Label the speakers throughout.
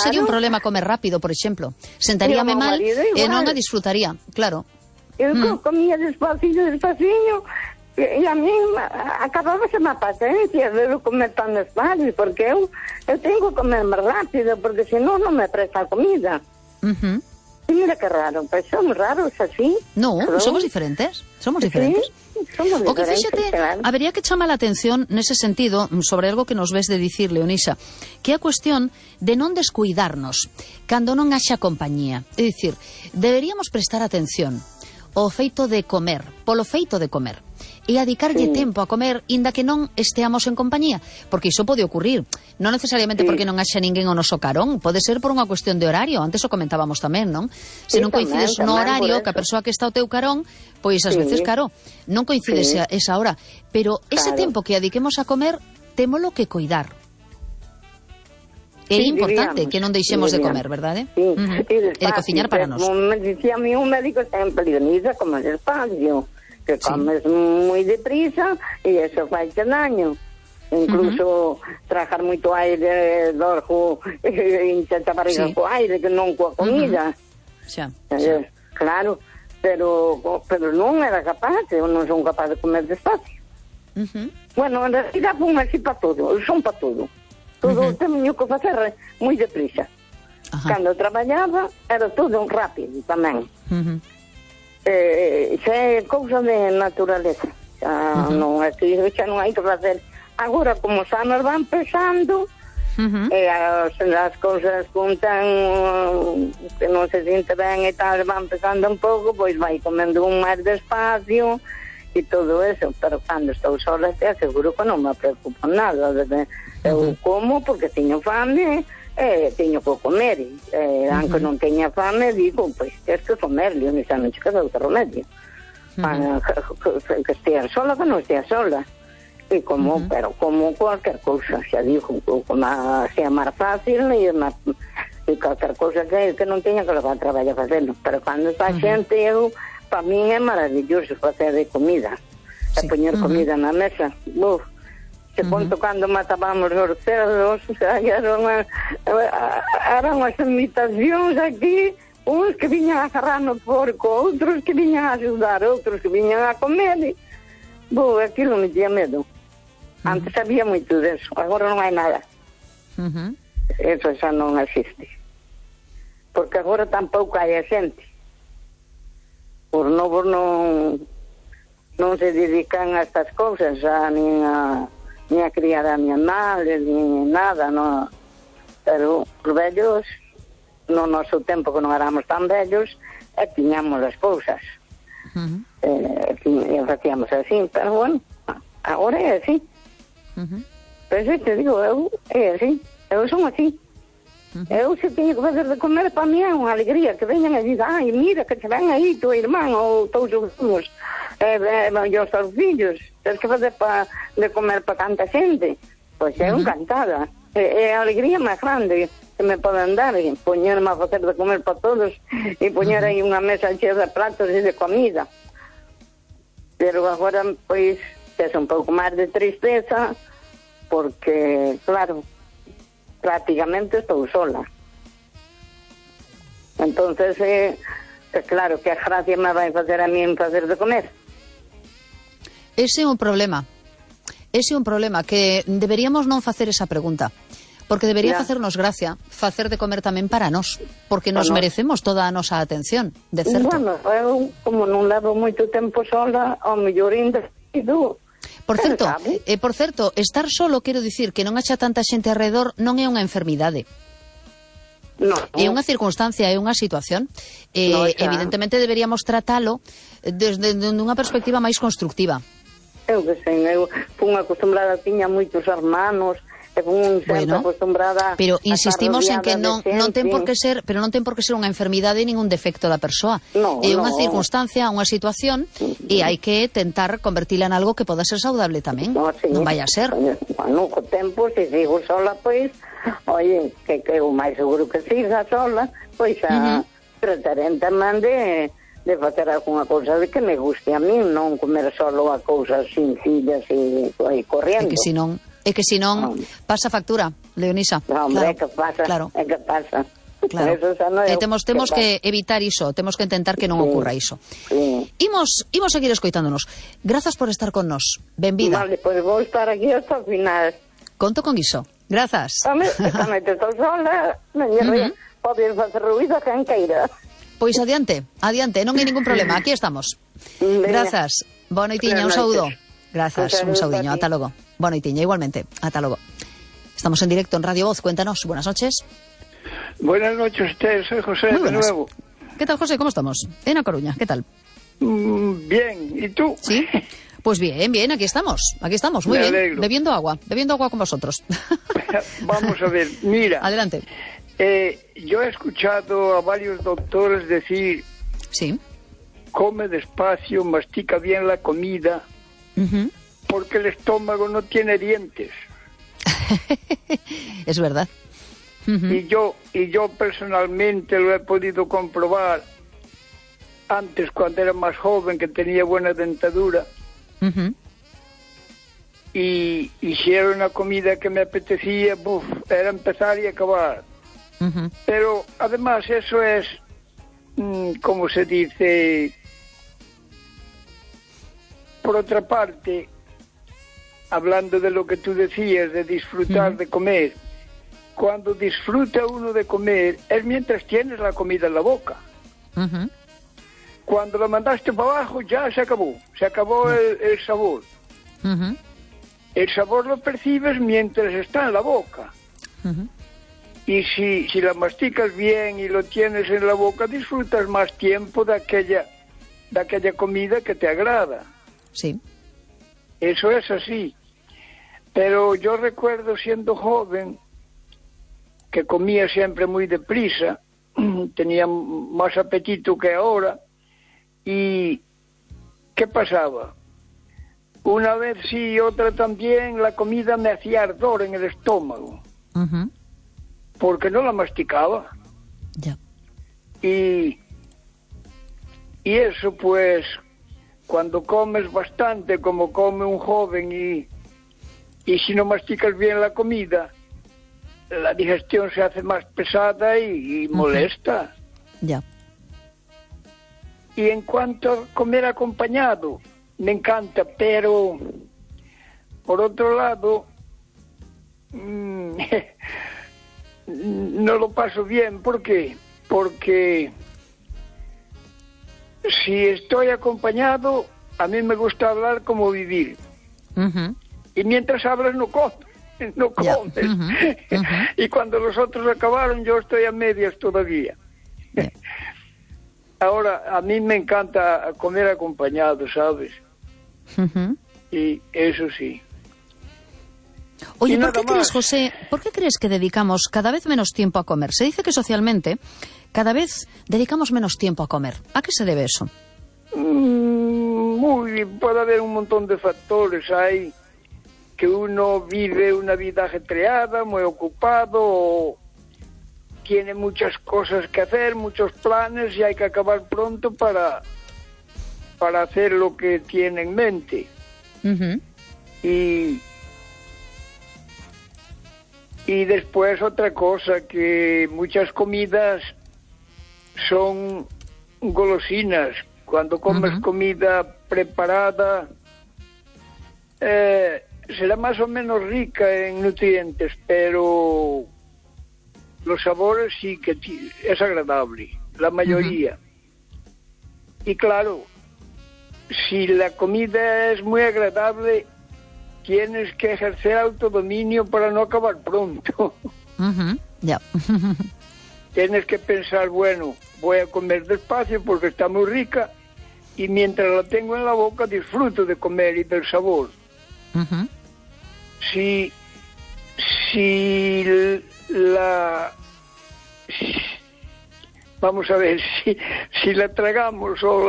Speaker 1: sería un problema comer rápido, por exemplo. Sentaríame mal e non a disfrutaría, claro.
Speaker 2: Eu comía despaciño, e a mí acabábase a paciencia de comer tan despacio, porque eu tengo que comer máis rápido, porque senón non me presta a comida. E mira que raro, pois somos raros así.
Speaker 1: No, somos diferentes. Somos diferentes.
Speaker 2: Sí, somos diferentes.
Speaker 1: O que fíxate, claro. Habería que chamar a atención nese sentido sobre algo que nos ves de dicir, Leonisa, que é a cuestión de non descuidarnos cando non haxa compañía. É dicir, deberíamos prestar atención ao feito de comer, polo feito de comer, e adicarlle tempo a comer inda que non esteamos en compañía, porque iso pode ocurrir, non necesariamente porque non haxa ninguén ao noso carón, pode ser por unha cuestión de horario, antes o comentábamos tamén, non? Se non coincides no horario que a persoa que está ao teu carón, pois ás veces, claro, non coincides esa hora, pero ese tempo que adiquemos a comer, témolo que coidar. É importante que non deixemos de comer, verdade?
Speaker 2: Sí,
Speaker 1: e de cociñar para nós.
Speaker 2: Como me dicía a mí un médico sempre, Leonisa, comes despacio, que comes moi deprisa e eso faite daño. Incluso trajar moito aire do orjo, hincharte a barriga co aire, que non coa comida. Claro, pero non era capaz, eu non son capaz de comer despacio. Bueno, en realidad fun así para todo, son para todo. Todo teño que facer moi deprisa. Cando traballaba era todo rápido tamén. Xa é cousa de naturaleza. Non, aquí xa non hai que facer. Agora, como os anos van pesando, e as cousas contan que non se siente ben e tal, van pesando un pouco, pois vai comendo un máis despacio e todo eso, pero cando estou sola te aseguro que non me preocupa nada. Eu como porque teño fame e teño que comer, aunque non teña fame digo, pois tens que comer, Leonisa, non che queda outro remedio, que estea sola, que non estea sola, e como, pero como cualquier cousa, xa digo, como sea máis fácil e cualquier cousa que non teña que levar a traballo a facelo, pero cando está xente, eu, para min é maravilloso facer de comida, e poñer comida na mesa. Se conto cando matábamos os cerdos, eran as imitacións aquí, uns que viñan a agarrar no porco, outros que viñan a ajudar, outros que viñan a comer. Aquilo me día medo. Antes había moito deso, agora non hai nada. Eso xa non existe. Porque agora tampouco hai a xente. Os novos non se dedican a estas cousas, ni a criar animales, ni nada, no. Pero os vellos, no noso tempo que non éramos tan vellos, tiñamos as cousas. E facíamos así, pero bueno, agora é así. Pero te digo, eu é así, eu son así. Eu se teño que fazer de comer, para mí é unha alegría que veñan e digan, ai, mira, que te ven aí tu irmán ou todos os primos, e os teus fillos, tens que fazer de comer para tanta xente. Pois é encantada, é a alegría máis grande que me poden dar, poñerme a facer de comer para todos e poñer aí unha mesa chea de pratos e de comida. Pero agora, pois, é un pouco máis de tristeza, porque, claro, prácticamente estou sola. Entonces, claro, que a gracia me vai facer a mí en facer de comer.
Speaker 1: Ese é un problema. Ese é un problema que deberíamos non facer esa pregunta. Porque debería facernos gracia facer de comer tamén para nós, porque nos merecemos toda a nosa atención, de certo.
Speaker 2: Bueno, eu, como non levo moito tempo sola, ao mellor indecido.
Speaker 1: Por certo, estar solo, quero dicir, que non haxa tanta xente alrededor, non é unha enfermidade. É unha circunstancia, é unha situación. Evidentemente deberíamos tratalo desde unha perspectiva máis constructiva.
Speaker 2: Eu que sei, eu fui acostumbrada, tiña moitos hermanos, sempre acostumbrada.
Speaker 1: Pero insistimos en que non ten por que ser, pero non ten por que ser unha enfermidade nin un defecto da persoa. É unha circunstancia, unha situación, e hai que tentar convertila en algo que poda ser saudable tamén. Non vai a ser.
Speaker 2: Bueno, co tempo, se sigo sola, pois, oye, que o máis seguro que siga sola, pois trataré tamén de facer alguna cousa de que me guste a mí, non comer solo a cousas sencillas e corriendo.
Speaker 1: É que senón pasa factura. Leonisa.
Speaker 2: No, hombre,
Speaker 1: claro,
Speaker 2: que pasa,
Speaker 1: claro.
Speaker 2: que pasa.
Speaker 1: Claro.
Speaker 2: Eso xa non é
Speaker 1: temos que evitar iso, temos que intentar que non ocurra iso.
Speaker 2: Sí.
Speaker 1: Imos seguir escoitándonos. Grazas por estar con nos. Benvida.
Speaker 2: Vale, pois vou estar aquí hasta o final.
Speaker 1: Conto con iso. Grazas.
Speaker 2: Home, esta noite estou sola, non lle ría, podes facer ruido a quen queira.
Speaker 1: Pois adiante, non hai ningún problema, aquí estamos.
Speaker 2: Veña.
Speaker 1: Grazas. Boa noitiña, un saúdo. Grazas, un saudiño, ata logo. Boa noitiña, igualmente, ata logo. Estamos en directo en Radio Voz, cuéntanos, buenas noches.
Speaker 3: Buenas noches, soy José
Speaker 1: Muy
Speaker 3: de
Speaker 1: buenas.
Speaker 3: nuevo.
Speaker 1: ¿Qué tal, José? ¿Cómo estamos? En A Coruña, ¿qué tal?
Speaker 3: Bien, ¿y tú?
Speaker 1: ¿Sí? Pues bien, aquí estamos, muy
Speaker 3: Me
Speaker 1: bien,
Speaker 3: alegro.
Speaker 1: bebiendo agua con vosotros.
Speaker 3: Vamos a ver, mira,
Speaker 1: Adelante.
Speaker 3: yo he escuchado a varios doctores decir,
Speaker 1: Sí.
Speaker 3: come despacio, mastica bien la comida,
Speaker 1: Ujú.
Speaker 3: porque el estómago no tiene dientes.
Speaker 1: Es verdad. Ujú.
Speaker 3: Y yo personalmente lo he podido comprobar antes, cuando era más joven, que tenía buena dentadura.
Speaker 1: Ujú.
Speaker 3: Y si era una comida que me apetecía, era empezar y acabar.
Speaker 1: Ujú.
Speaker 3: Pero además eso es, como se dice, por otra parte, hablando de lo que tú decías, de disfrutar de comer, cuando disfruta uno de comer es mientras tienes la comida en la boca.
Speaker 1: Ujú.
Speaker 3: Cuando la mandaste para abajo ya se acabó el sabor.
Speaker 1: Ujú.
Speaker 3: El sabor lo percibes mientras está en la boca.
Speaker 1: Ujú.
Speaker 3: Y si la masticas bien y lo tienes en la boca, disfrutas más tiempo de aquella comida que te agrada.
Speaker 1: Sí.
Speaker 3: Eso es así. Pero yo recuerdo siendo joven que comía siempre muy deprisa, tenía más apetito que ahora. ¿Y qué pasaba? Una vez sí y otra también, la comida me hacía ardor en el estómago,
Speaker 1: Ujú.
Speaker 3: porque no la masticaba.
Speaker 1: Ya.
Speaker 3: Y eso, pues, cuando comes bastante, como come un joven, y si no masticas bien la comida, la digestión se hace más pesada y molesta.
Speaker 1: Ya.
Speaker 3: Y en cuanto a comer acompañado, me encanta, pero por otro lado, no lo paso bien. ¿Por qué? Porque si estoy acompañado, a mí me gusta hablar como vivir.
Speaker 1: Ujú.
Speaker 3: Y mientras hablas no comes.
Speaker 1: Ya. Ujú. Ujú.
Speaker 3: Y cuando los otros acabaron, yo estoy a medias todavía.
Speaker 1: Ya.
Speaker 3: Ahora, a mí me encanta comer acompañado, ¿sabes?
Speaker 1: Ujú.
Speaker 3: Y eso sí.
Speaker 1: Oye,
Speaker 3: Y
Speaker 1: ¿por
Speaker 3: nada
Speaker 1: qué crees,
Speaker 3: más.
Speaker 1: José, por qué crees que dedicamos cada vez menos tiempo a comer? Se dice que socialmente cada vez dedicamos menos tiempo a comer. ¿A qué se debe eso?
Speaker 3: Puede haber un montón de factores. Hay que uno vive una vida ajetreada, muy ocupado, tiene muchas cosas que hacer, muchos planes, y hay que acabar pronto para hacer lo que tiene en mente.
Speaker 1: Ujú.
Speaker 3: Y después otra cosa, que muchas comidas son golosinas. Cuando comes comida preparada, será más o menos rica en nutrientes, pero los sabores sí que es agradable, la mayoría. Y claro, si la comida es muy agradable, tienes que ejercer autodominio para no acabar pronto.
Speaker 1: Ujú. Ya.
Speaker 3: Tienes que pensar, bueno, voy a comer despacio porque está muy rica, y mientras la tengo en la boca disfruto de comer y del sabor.
Speaker 1: Ujú.
Speaker 3: Vamos a ver, si la tragamos o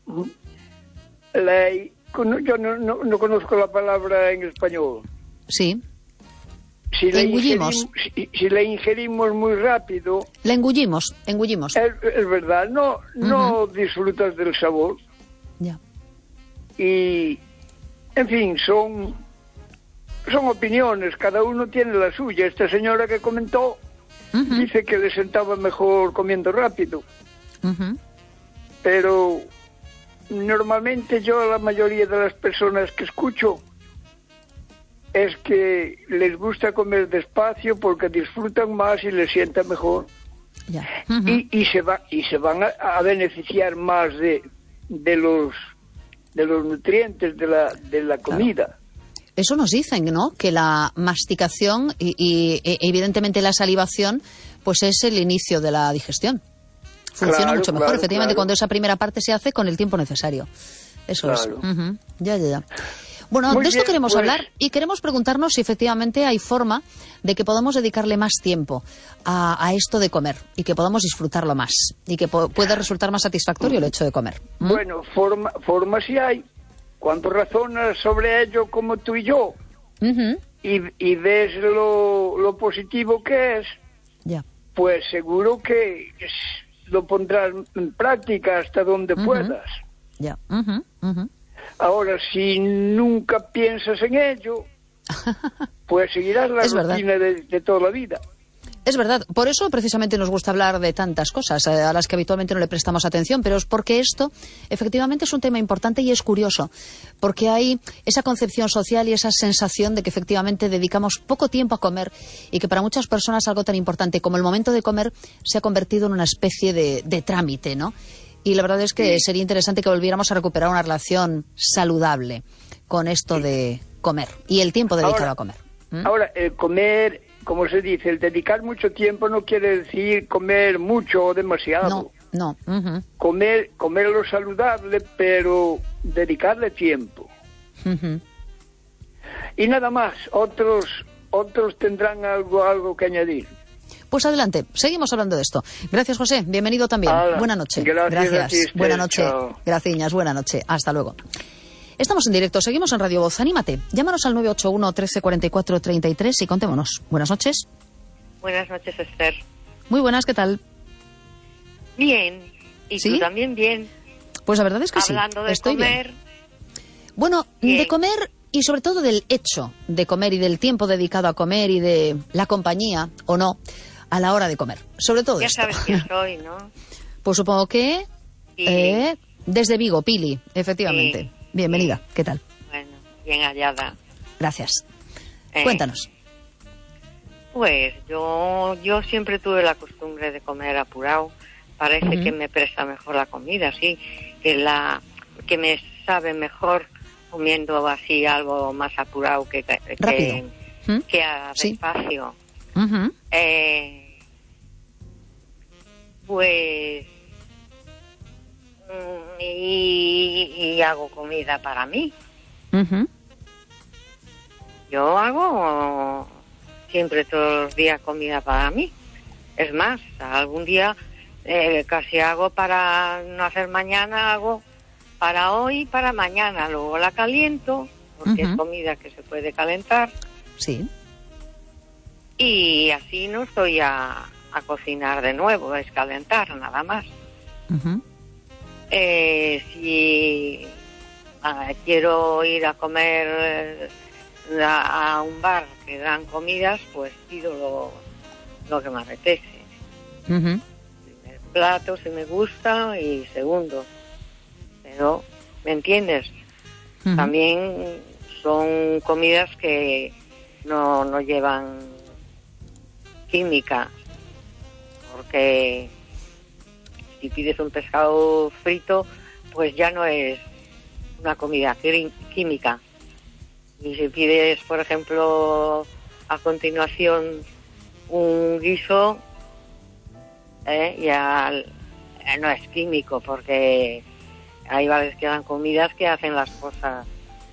Speaker 3: yo no conozco la palabra en español.
Speaker 1: Sí.
Speaker 3: Si la
Speaker 1: Engullimos.
Speaker 3: si la ingerimos muy rápido,
Speaker 1: La engullimos.
Speaker 3: es verdad, no disfrutas del sabor.
Speaker 1: Ya.
Speaker 3: Y, en fin, son opiniones, cada uno tiene la suya. Esta señora que comentó dice que le sentaba mejor comiendo rápido. Pero normalmente yo, la mayoría de las personas que escucho, es que les gusta comer despacio porque disfrutan más y les sienta mejor.
Speaker 1: Ya.
Speaker 3: Y se van a beneficiar más de los nutrientes de la comida.
Speaker 1: Claro. Eso nos dicen, ¿no? Que la masticación y evidentemente la salivación, pues es el inicio de la digestión. Funciona mucho mejor, efectivamente, cuando esa primera parte se hace con el tiempo necesario. Eso es. Ya. Bueno, muy de esto bien, queremos hablar y queremos preguntarnos si efectivamente hay forma de que podamos dedicarle más tiempo a esto de comer y que podamos disfrutarlo más y que pueda resultar más satisfactorio el hecho de comer.
Speaker 3: Bueno, forma sí hay. Cuando razonas sobre ello como tú y yo y ves lo positivo que es, pues seguro que lo pondrás en práctica hasta donde puedas.
Speaker 1: Ya.
Speaker 3: Ahora, si nunca piensas en ello, pues seguirás la rutina de toda la vida.
Speaker 1: Es verdad, por eso precisamente nos gusta hablar de tantas cosas a las que habitualmente no le prestamos atención, pero es porque esto efectivamente es un tema importante y es curioso, porque hay esa concepción social y esa sensación de que efectivamente dedicamos poco tiempo a comer y que para muchas personas algo tan importante como el momento de comer se ha convertido en una especie de trámite, ¿no? Y la verdad es que sería interesante que volviéramos a recuperar una relación saludable con esto de comer y el tiempo dedicado a comer.
Speaker 3: Ahora, el comer, como se dice, el dedicar mucho tiempo no quiere decir comer mucho o demasiado.
Speaker 1: No.
Speaker 3: Comer lo saludable, pero dedicarle tiempo. Y nada más, otros tendrán algo que añadir.
Speaker 1: Pues adelante, seguimos hablando de esto. Gracias, José. Bienvenido también. Buena noche.
Speaker 3: Gracias.
Speaker 1: Buena noche.
Speaker 3: Chao.
Speaker 1: Graciñas. Buena noche. Hasta luego. Estamos en directo, seguimos en Radio Voz. Anímate. Llámanos al 981 13 44 33 y contémonos. Buenas noches.
Speaker 4: Buenas noches, Esther.
Speaker 1: Muy buenas, ¿qué tal?
Speaker 4: Bien. ¿Y
Speaker 1: ¿Sí?
Speaker 4: tú también bien?
Speaker 1: Pues la verdad es que
Speaker 4: Hablando de
Speaker 1: estoy
Speaker 4: comer.
Speaker 1: Bien. Bueno,
Speaker 4: bien.
Speaker 1: De comer y sobre todo del hecho de comer y del tiempo dedicado a comer y de la compañía, o no, a la hora de comer. Sobre todo esto.
Speaker 4: Ya sabes quién soy, ¿no?
Speaker 1: Pues supongo que desde Vigo, Pili, efectivamente.
Speaker 4: Sí.
Speaker 1: Bienvenida,
Speaker 4: sí.
Speaker 1: ¿Qué tal?
Speaker 4: Bueno, bien hallada.
Speaker 1: Gracias. Cuéntanos.
Speaker 4: Pues yo siempre tuve la costumbre de comer apurado. Parece que me presta mejor la comida, sí. Que me sabe mejor comiendo así algo más apurado que a despacio. Pues y hago comida para mí. Yo hago siempre todos los días comida para mí. Es más, algún día casi hago para no hacer mañana, hago para hoy y para mañana. Luego la caliento, porque es comida que se puede calentar.
Speaker 1: Sí.
Speaker 4: Y así no estoy a cocinar de nuevo, es calentar nada más. Si quiero ir a comer a un bar que dan comidas, pues pido lo que me apetece. Primer plato si me gusta y segundo. Pero, ¿me entiendes? También son comidas que no llevan química, porque si pides un pescado frito, pues ya no es una comida química. Y si pides, por ejemplo, a continuación un guiso, ya no es químico, porque hay veces que dan comidas que hacen las cosas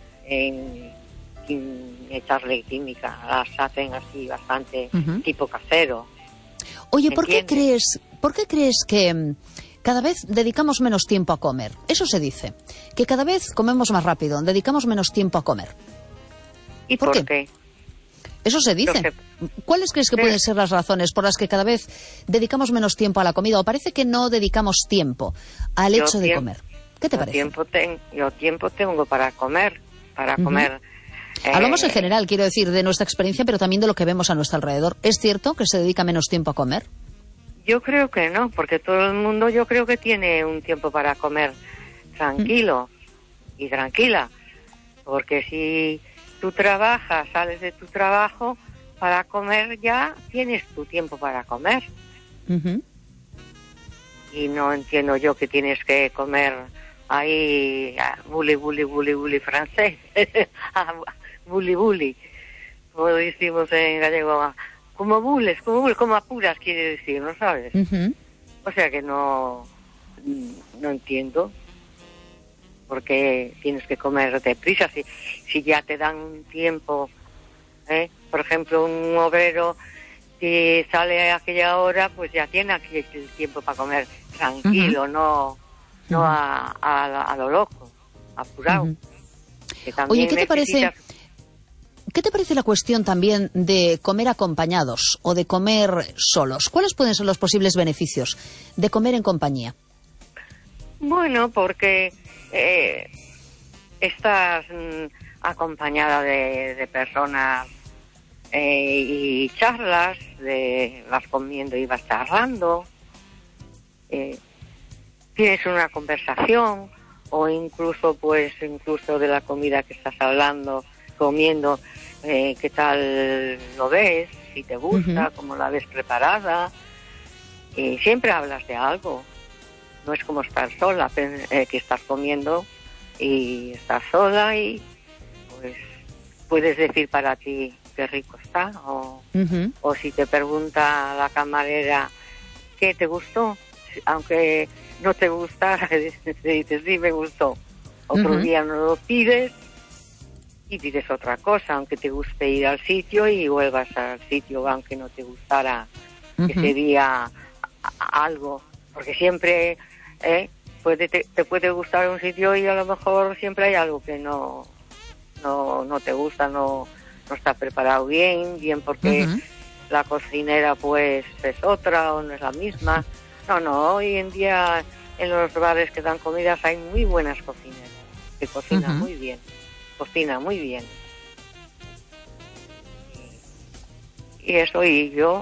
Speaker 4: sin echarle química, las hacen así bastante tipo casero.
Speaker 1: Oye, ¿por qué crees que cada vez dedicamos menos tiempo a comer? Eso se dice, que cada vez comemos más rápido, dedicamos menos tiempo a comer.
Speaker 4: ¿Y por qué?
Speaker 1: Eso se dice. ¿Cuáles crees que pueden ser las razones por las que cada vez dedicamos menos tiempo a la comida? ¿O parece que no dedicamos tiempo al hecho de comer? ¿Qué te parece?
Speaker 4: Yo tiempo tengo para comer,
Speaker 1: Hablamos en general, quiero decir, de nuestra experiencia, pero también de lo que vemos a nuestro alrededor. ¿Es cierto que se dedica menos tiempo a comer?
Speaker 4: Yo creo que no, porque todo el mundo yo creo que tiene un tiempo para comer tranquilo y tranquila. Porque si tú trabajas, sales de tu trabajo, para comer ya tienes tu tiempo para comer. Y no entiendo yo que tienes que comer ahí bully francés, bully, como decimos en gallego, como bules, como apuras quiere decir, ¿no sabes? O sea que no entiendo por qué tienes que comer deprisa si ya te dan un tiempo, por ejemplo, un obrero si sale a aquella hora, pues ya tiene aquí el tiempo para comer tranquilo, no a lo loco, apurado.
Speaker 1: Oye, ¿qué te parece la cuestión también de comer acompañados o de comer solos? ¿Cuáles pueden ser los posibles beneficios de comer en compañía?
Speaker 4: Bueno, porque estás acompañada de personas y charlas, vas comiendo y vas charlando, tienes una conversación, o incluso de la comida que estás comiendo, qué tal lo ves, si te gusta, cómo la ves preparada, y siempre hablas de algo. No es como estar sola, que estás comiendo y estás sola y pues puedes decir para ti qué rico está, o si te pregunta la camarera qué te gustó, aunque no te gusta, dices sí, me gustó. Otro día no lo pides y pides otra cosa, aunque te guste ir al sitio, y vuelvas al sitio aunque no te gustara ese día algo, porque siempre te puede gustar un sitio y a lo mejor siempre hay algo que no te gusta, no está preparado bien porque la cocinera pues es otra o no es la misma. No, hoy en día en los bares que dan comidas hay muy buenas cocineras que cocinan muy bien. Y eso, yo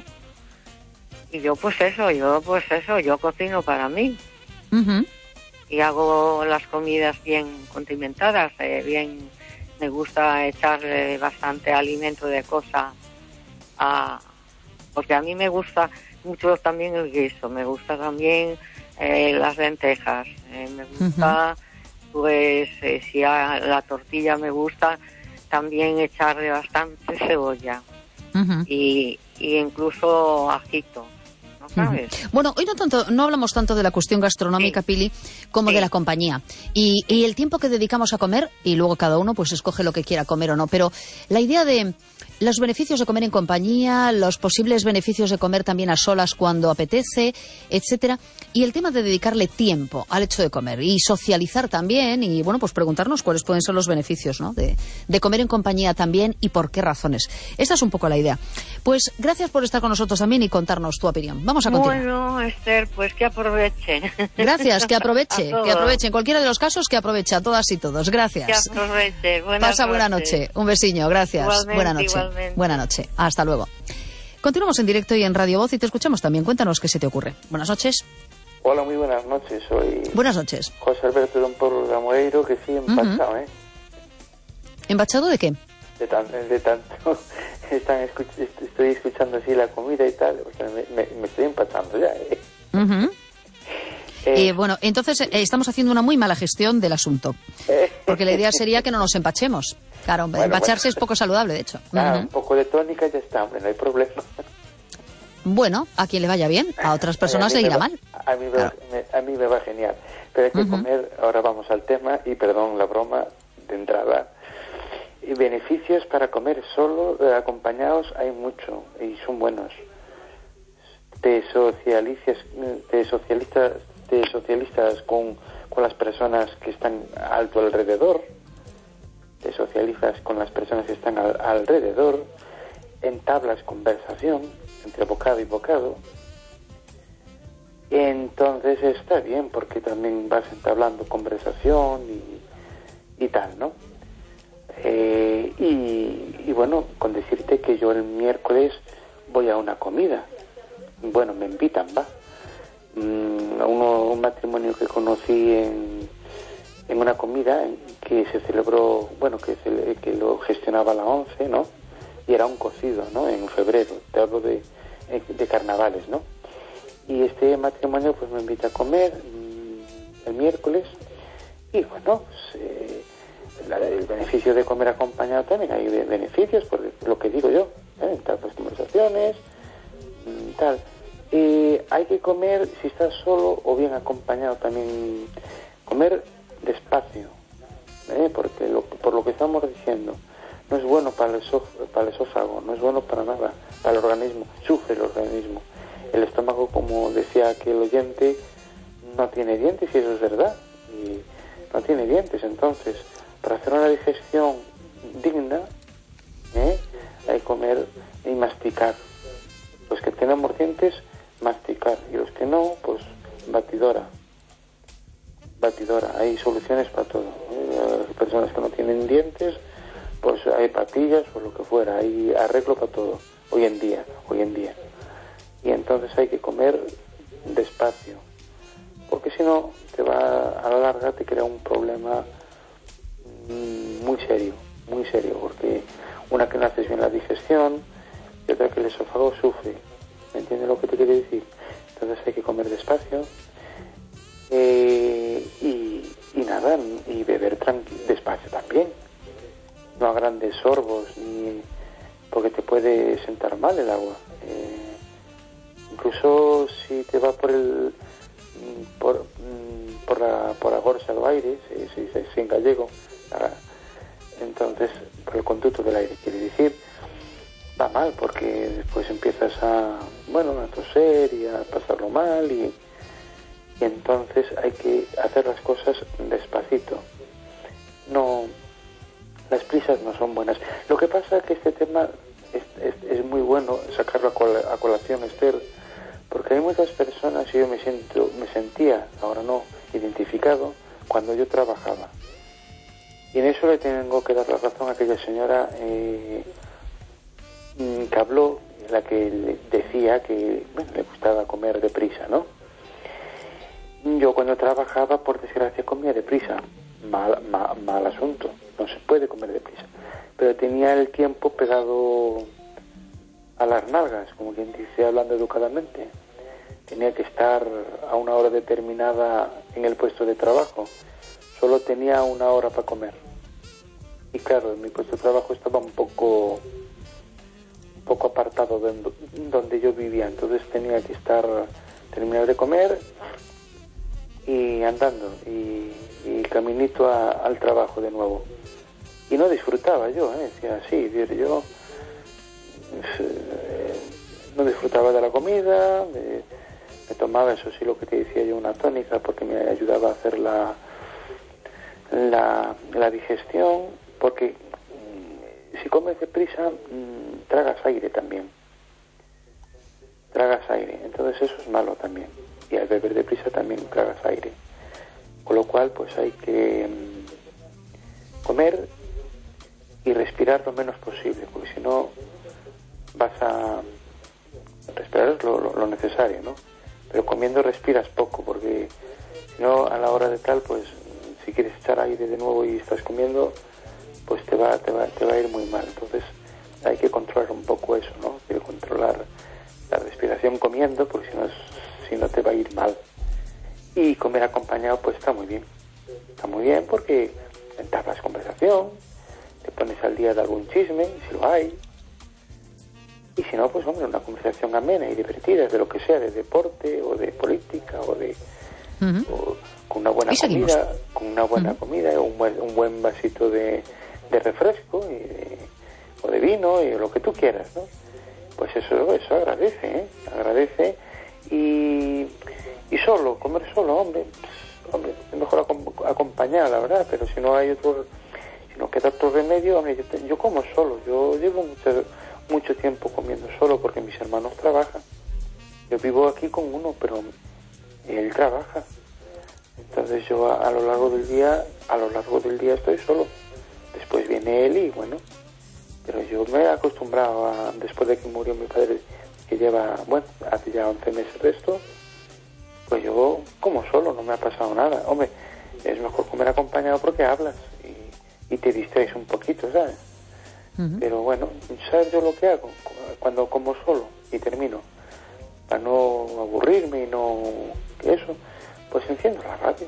Speaker 4: cocino para mí. Y hago las comidas bien condimentadas, me gusta echarle bastante alimento de cosa, porque a mí me gusta mucho también el guiso, me gusta también las lentejas, me gusta si a la tortilla me gusta también echarle bastante cebolla y incluso ajito. ¿Sabes?
Speaker 1: Bueno, hoy no hablamos tanto de la cuestión gastronómica, Pili, como de la compañía y el tiempo que dedicamos a comer, y luego cada uno pues escoge lo que quiera comer o no, pero la idea de los beneficios de comer en compañía, los posibles beneficios de comer también a solas cuando apetece, etcétera, y el tema de dedicarle tiempo al hecho de comer y socializar también, y bueno, pues preguntarnos cuáles pueden ser los beneficios, ¿no?, de comer en compañía también y por qué razones. Esta es un poco la idea. Pues gracias por estar con nosotros también y contarnos tu opinión. Vamos a continuar.
Speaker 4: Bueno, Esther, pues que aproveche.
Speaker 1: Gracias, que aproveche. En cualquiera de los casos, que aproveche a todas y todos. Gracias.
Speaker 4: Que aproveche.
Speaker 1: Pasa buena noche. Un besiño. Gracias. Buena noche.
Speaker 4: Igualmente.
Speaker 1: Buena noche. Hasta luego. Continuamos en directo y en Radio Voz y te escuchamos también. Cuéntanos qué se te ocurre. Buenas noches.
Speaker 5: Hola, muy buenas noches. Soy
Speaker 1: Buenas noches.
Speaker 5: José Alberto Don Pablo Lamoeiro, que sí, empachado,
Speaker 1: ¿Embachado de qué?
Speaker 5: De tanto estoy escuchando así la comida y tal, o sea, me estoy empachando ya,
Speaker 1: Bueno, entonces estamos haciendo una muy mala gestión del asunto, porque la idea sería que no nos empachemos. Claro, empacharse es poco saludable, de hecho.
Speaker 5: Un poco de tónica ya está, hombre, no hay problema.
Speaker 1: Bueno, a quien le vaya bien, a otras personas le irá mal.
Speaker 5: A mí me va genial, pero hay que comer. Ahora vamos al tema, y perdón la broma de entrada. Beneficios para comer solo, acompañados, hay mucho y son buenos. Te socializas con las personas que están a tu alrededor, te socializas con las personas que están alrededor, entablas conversación entre bocado y bocado, y entonces está bien porque también vas entablando conversación y tal, ¿no? Y bueno, con decirte que yo el miércoles voy a una comida. Bueno, me invitan, va. Un matrimonio que conocí en una comida que se celebró, bueno, que lo gestionaba la ONCE, ¿no? Y era un cocido, ¿no? En febrero, te hablo de carnavales, ¿no? Y este matrimonio pues me invita a comer el miércoles y bueno, pues, el beneficio de comer acompañado también hay beneficios, por lo que digo yo, entre las conversaciones, tal. Hay que comer, si estás solo o bien acompañado también, comer despacio, porque por lo que estamos diciendo, no es bueno para el esófago, no es bueno para nada, para el organismo, sufre el organismo. El estómago, como decía aquí el oyente, no tiene dientes, y eso es verdad, y no tiene dientes. Entonces, para hacer una digestión digna, hay que comer y masticar. Los que tenemos dientes, masticar, y los que no, pues batidora. Hay soluciones para todo. Las personas que no tienen dientes, pues hay patillas o lo que fuera, hay arreglo para todo, hoy en día. Y entonces hay que comer despacio, porque si no, a la larga te crea un problema muy serio, porque una que no haces bien la digestión y otra que el esófago sufre. ¿Me entiendes lo que te quiero decir? Entonces hay que comer despacio y nada, y beber despacio también, no a grandes sorbos, ni porque te puede sentar mal el agua. Incluso si te va por la gorsa del aire, se dice en gallego, entonces por el conducto del aire, quiere decir, va mal, porque después empiezas a toser y a pasarlo mal, y entonces hay que hacer las cosas despacito. No, las prisas no son buenas. Lo que pasa es que este tema es muy bueno sacarlo a colación, Esther, porque hay muchas personas, y yo me sentía, ahora no, identificado cuando yo trabajaba. Y en eso le tengo que dar la razón a aquella señora que habló, la que le decía que le gustaba comer deprisa, ¿no? Yo cuando trabajaba, por desgracia, comía deprisa. Mal asunto, no se puede comer deprisa. Pero tenía el tiempo pegado a las nalgas, como quien dice, hablando educadamente. Tenía que estar a una hora determinada en el puesto de trabajo. Solo tenía una hora para comer. Y claro, en mi puesto de trabajo estaba un poco apartado de donde yo vivía. Entonces tenía que terminar de comer y andando y caminito al trabajo de nuevo. Y no disfrutaba yo, decía así, yo no disfrutaba de la comida, me tomaba, eso sí, lo que te decía yo, una tónica, porque me ayudaba a hacer la digestión, porque si comes deprisa, tragas aire también. Entonces eso es malo también. Y al beber deprisa también tragas aire. Con lo cual, pues hay que comer y respirar lo menos posible, porque si no vas a respirar lo necesario, ¿no? Pero comiendo respiras poco, porque si no, a la hora de tal, pues si quieres echar aire de nuevo y estás comiendo, pues te va a ir muy mal. Entonces hay que controlar un poco eso, ¿no? Hay que controlar la respiración comiendo, porque si no te va a ir mal. Y comer acompañado, pues está muy bien porque entablas conversación, te pones al día de algún chisme, si lo hay, y si no, pues hombre, una conversación amena y divertida, de lo que sea, de deporte o de política o de o con una buena comida, un buen vasito de refresco o de vino y lo que tú quieras, ¿no? Pues eso agradece y comer solo, hombre, es mejor acompañar, la verdad, pero si no queda otro remedio, hombre, yo como solo, yo llevo mucho tiempo comiendo solo porque mis hermanos trabajan. Yo vivo aquí con uno, pero él trabaja. Entonces yo a lo largo del día estoy solo. después viene él y bueno, pero yo me he acostumbrado a, después de que murió mi padre, que lleva, bueno, hace ya 11 meses de esto, pues yo como solo, no me ha pasado nada. Hombre, es mejor comer acompañado porque hablas y te distraes un poquito, ¿sabes? Pero bueno, ¿sabes yo lo que hago? Cuando como solo y termino, para no aburrirme y no eso, pues enciendo la radio.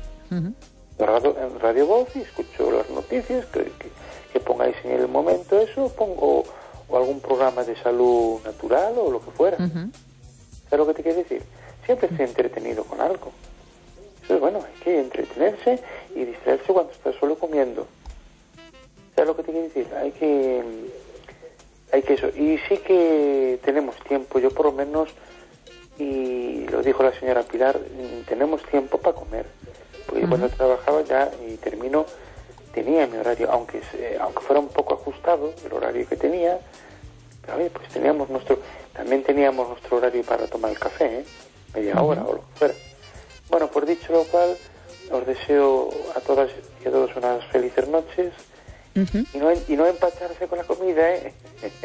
Speaker 5: En Radio Voz y escucho las noticias que pongáis en el momento, eso, pongo o algún programa de salud natural o lo que fuera. ¿Sabes lo que te quiero decir? Siempre estoy entretenido con algo. Entonces, bueno, hay que entretenerse y distraerse cuando estás solo comiendo. ¿Sabes lo que te quiero decir? Hay que eso. Y sí que tenemos tiempo, yo por lo menos, y lo dijo la señora Pilar, tenemos tiempo para comer. Porque cuando trabajaba ya y termino, tenía mi horario, aunque fuera un poco ajustado el horario que tenía, pero oye, pues también teníamos nuestro horario para tomar el café, media hora o lo que fuera. Bueno, por dicho lo cual, os deseo a todas y a todos unas felices noches y no empacharse con la comida, ¿eh?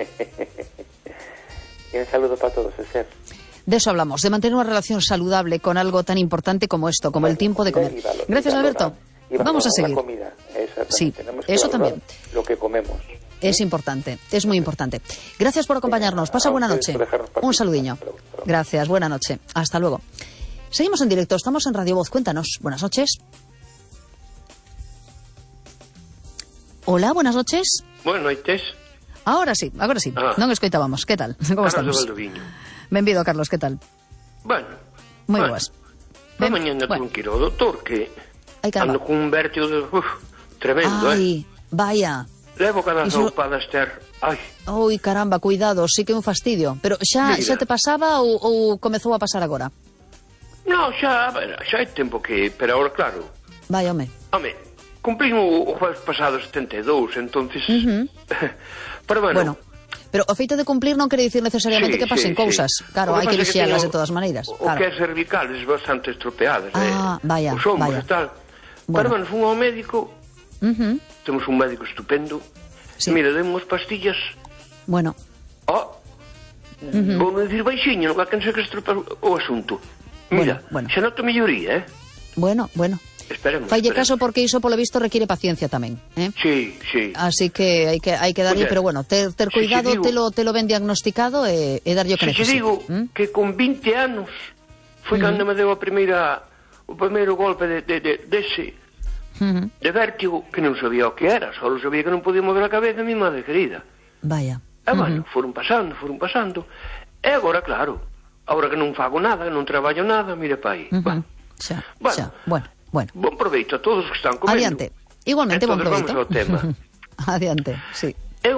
Speaker 5: Y un saludo para todos, ser.
Speaker 1: De eso hablamos, de mantener una relación saludable con algo tan importante como esto, como el tiempo de comer. Gracias, Alberto. Vamos a seguir.
Speaker 5: La comida,
Speaker 1: sí,
Speaker 5: tenemos que
Speaker 1: eso también.
Speaker 5: Lo que comemos.
Speaker 1: Es importante, es muy importante. Gracias por acompañarnos. Pasa buena noche. Un saludiño. Gracias, buena noche. Hasta luego. Seguimos en directo, estamos en Radio Voz. Cuéntanos. Buenas noches. Hola, buenas noches.
Speaker 6: Buenas noches.
Speaker 1: Ahora sí. Non escoitábamos. Que tal? Como estamos? Benvido, Carlos, que tal?
Speaker 6: Bueno.
Speaker 1: Moi boas.
Speaker 6: Mañana tengo que ir ao doutor, que ando con un vértigo tremendo,
Speaker 1: vaya.
Speaker 6: Levo cada soupada Esther.
Speaker 1: Ui, caramba, cuidado, sí que é un fastidio. Pero xa te pasaba ou comezou a pasar agora?
Speaker 6: No, xa hai tempo que... Pero agora, claro.
Speaker 1: Vai, home,
Speaker 6: cumplimos o jueves pasado 72, entonces... Pero bueno...
Speaker 1: Pero o feito de cumplir non quere dicir necesariamente que pasen cousas. Claro, hai que vixiarlas de todas maneiras.
Speaker 6: O que é cervicales bastante estropeadas.
Speaker 1: Vaya,
Speaker 6: os hombros e tal. Pero bueno, fomos ao médico. Temos un médico estupendo. Mira, demos pastillas.
Speaker 1: Bueno.
Speaker 6: Vou non dicir baixiño, non vai que se estropea o asunto. Mira, xa noto melloría,
Speaker 1: Bueno.
Speaker 6: Esperemos.
Speaker 1: Falle caso porque iso polo visto requiere paciencia tamén,
Speaker 6: Sí.
Speaker 1: Así que hai que darlle, pero bueno, ter cuidado, te lo ben diagnosticado e darlle o que necesita.
Speaker 6: Se digo que con 20 anos foi cando me deu o primeiro golpe dese de vértigo, que non sabía o que era, só sabía que non podía mover a cabeza mi madre querida.
Speaker 1: Vaya.
Speaker 6: E bueno, foron pasando. E agora, claro, agora que non fago nada, non traballo nada, mire pa aí.
Speaker 1: Bueno.
Speaker 6: Bon proveito a todos que están comendo.
Speaker 1: Adiante. Igualmente, bon proveito.
Speaker 6: Vamos ao tema.
Speaker 1: Adiante, sí.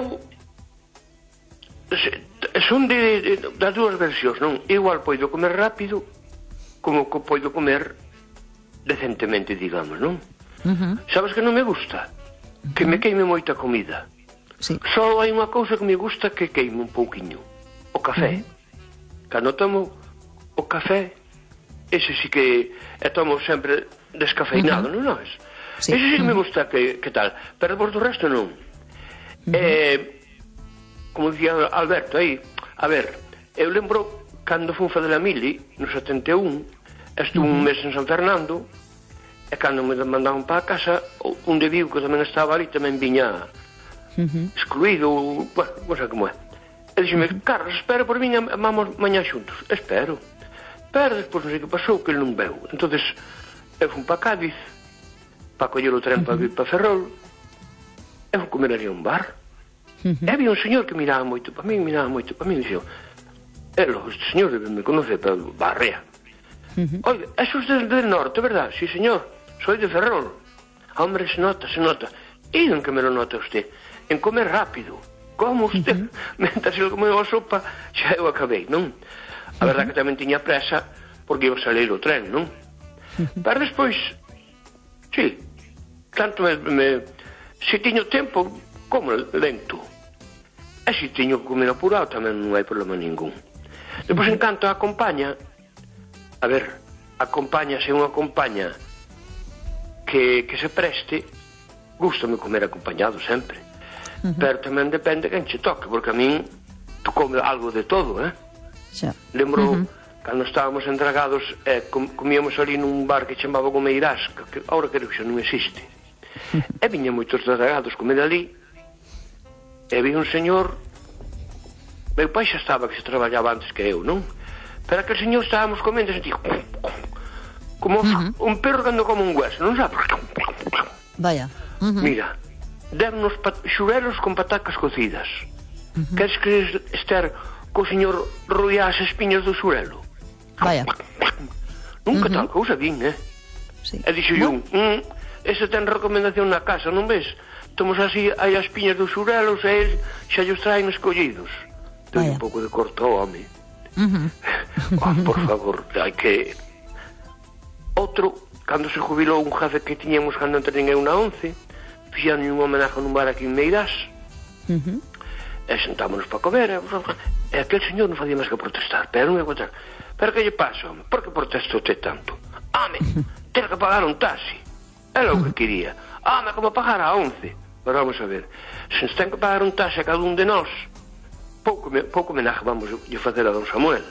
Speaker 6: Son das dúas versións, non? Igual poido comer rápido, como poido comer decentemente, digamos, non? Sabes que non me gusta? Que me queime moita comida. Só hai unha cousa que me gusta, que queime un pouquiño. O café. Cando tomo o café, ese sí que tomo sempre descafeinado, non é? Ese sí que me gusta que tal, pero por do resto non. Como dicía Alberto aí, a ver, eu lembro cando fun fa de la Mili no 71, estuve un mes en San Fernando, e cando me mandaban para a casa, un de Vigo que tamén estaba ali tamén viña excluído, bueno, non sei como é. E dixeme, Carlos, espera por mí, vamos mañá xuntos. Espero. Pero despois non sei que pasou, que ele non veu. Entonces eu fui para Cádiz para coller o tren para vir para Ferrol, e fui comer ali a un bar, e había un señor que miraba moito para mí, dixo, este señor me conoce para Barrea. Oiga, eso é del norte, verdad? Sí, señor, soy de Ferrol. Hombre, se nota. E en que me lo nota usted? En comer rápido. Como usted? Mentras ele comeu a sopa, xa eu acabei, non? A verdad que tamén tiña presa, porque iba a salir o tren, non? Pero despois, sí, tanto se tiño tempo, como lento. E se tiño que comer apurado, tamén non hai problema ningún. Depois, en canto a compaña, a ver, se unha compaña que se preste, gústame comer acompañado sempre. Pero tamén depende quen che toque, porque a min tu come algo de todo,
Speaker 1: Xa.
Speaker 6: Lembro, cando estábamos en Dragados, comíamos ali nun bar que chamaba Gomeirás, que agora creo que xa non existe. E viña moitos Dragados comer ali, e vi un señor, meu pai xa estaba, que se traballaba antes que eu, non? Pero aquel señor estábamos comendo e sentía como un perro cando come un hueso, non sabe?
Speaker 1: Vaya.
Speaker 6: Mira, dernos xurelos con patacas cocidas. Queres que ester co señor roía as espiñas do xurelo?
Speaker 1: Vaya.
Speaker 6: Nunca tal cousa vin,
Speaker 1: Sí.
Speaker 6: E dixo un, esa ten recomendación na casa, non ves? Tomos así aí as piñas dos xurelos e eles xa llos traen escollidos. Deu un pouco de corto ao home. Por favor, hai que... Outro, cando se jubilou un jefe que tiñamos cando entrei eu na 11, fixeron un homenaje nun bar aquí en Meirás, e sentámonos para comer, e aquel señor non facía máis que protestar, pero non me contar. Pero que lle pasa, home? Por que protestou te tanto? Home, ter que pagar un taxi. Era o que quería. Home, como pagar a 11. Pero vamos a ver, se nos ten que pagar un taxi a cada un de nós, pouco homenaje vamos a facer a don Samuel.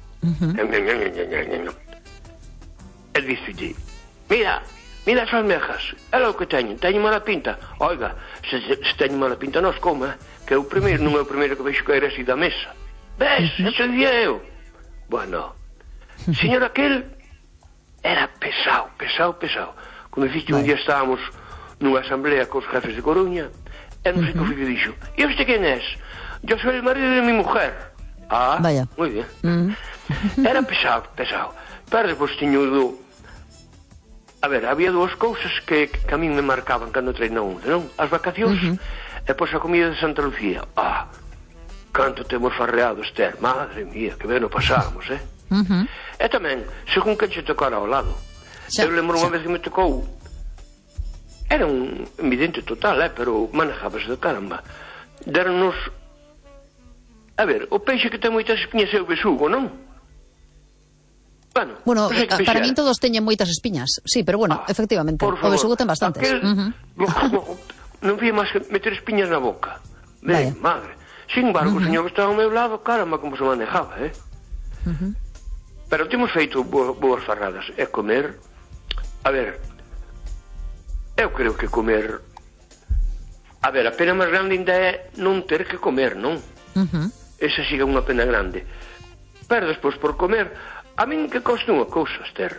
Speaker 6: E dixolle, mira as almejas, ela o que teñen mala pinta. Oiga, se teñen mala pinta nos coma, que é o primeiro, non é o primeiro que veixo caer así da mesa. Ves, eso día eu. Bueno, señor aquel era pesado. Como dixo, un día estábamos nunha asamblea cos jefes de Coruña, e non sei que o fillo dixo, e usted quen es? Yo soy el marido de mi mujer. Ah,
Speaker 1: vaya.
Speaker 6: Muy bien. Era pesado. Pero despois tiño a ver, había dúas cousas que a min me marcaban cando entrei na 11, non? As vacacións e pois a comida de Santa Lucía. Ah, canto temos farreado, Esther, madre mía, que ben o pasábamos, E tamén, según que che tocara ao lado. Eu lembro unha vez que me tocou, era un evidente total, pero manejábase de caramba. Deronnos, a ver, o peixe que ten moitas espiñas é o besugo, non?
Speaker 1: Bueno, para min todos teñen moitas espiñas. Sí, pero bueno, efectivamente, o besugo ten bastantes.
Speaker 6: Non fía máis que meter espiñas na boca. Ben, madre. Sin embargo, o señor que estaba ao meu lado, caramba, como se manejaba, Pero temos feito boas farradas. E comer, a ver, eu creo que comer, a ver, a pena máis grande ainda é non ter que comer, non? Esa siga unha pena grande. Pero despois por comer, a min que costa unha cousa, Esther.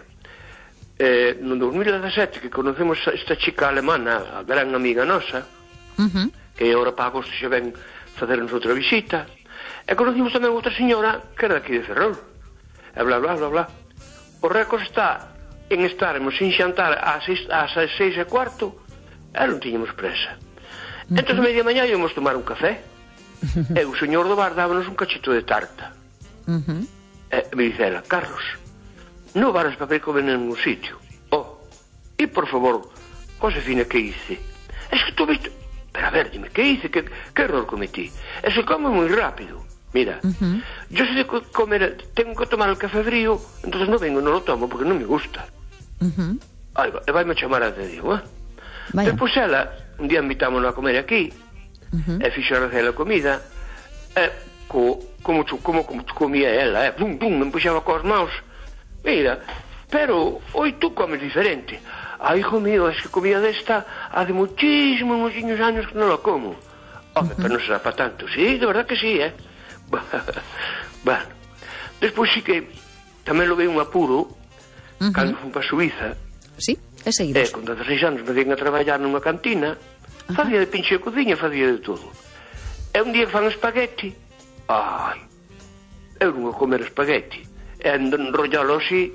Speaker 6: No 2017 que conocemos esta chica alemana, a gran amiga nosa, que agora para agosto xa ven facernos outra visita, e conocimos tamén outra señora que era daqui de Ferrol, e bla bla bla bla. O récord está en estarmos sin xantar ás 6:15 e non tiñamos presa. Entón a media mañá íamos tomar un café e o señor do bar dábanos un cachito de tarta. E me dixera, Carlos, non varas para comer en ningún sitio. E por favor, Josefina, que hice? Es que tú viste... Pero a ver, dime, ¿qué hice? ¿Qué error cometí? Es que come muy rápido. Mira, yo sé de comer, tengo que tomar el café frío, entonces no vengo, no lo tomo porque no me gusta. E vai me chamar a te digo, Despois ela, un día invitámonos a comer aquí, e fixo a recer a comida, como comía ela, me empuxaba coas maus. Mira, pero hoy tú comes diferente. Ay, hijo mío, es que comida desta hace muchísimos años que non la como. Pero non será para tanto. Sí, de verdad que sí, Bueno, despois sí que tamén lo vei un apuro cando fui para Suiza.
Speaker 1: Sí, é seguido.
Speaker 6: Con 16 anos me vien a traballar nunha cantina, facía de pinche de cociña, facía de todo. E un día que fan espagueti, ai, eu non vou comer espagueti. E enrollalo así,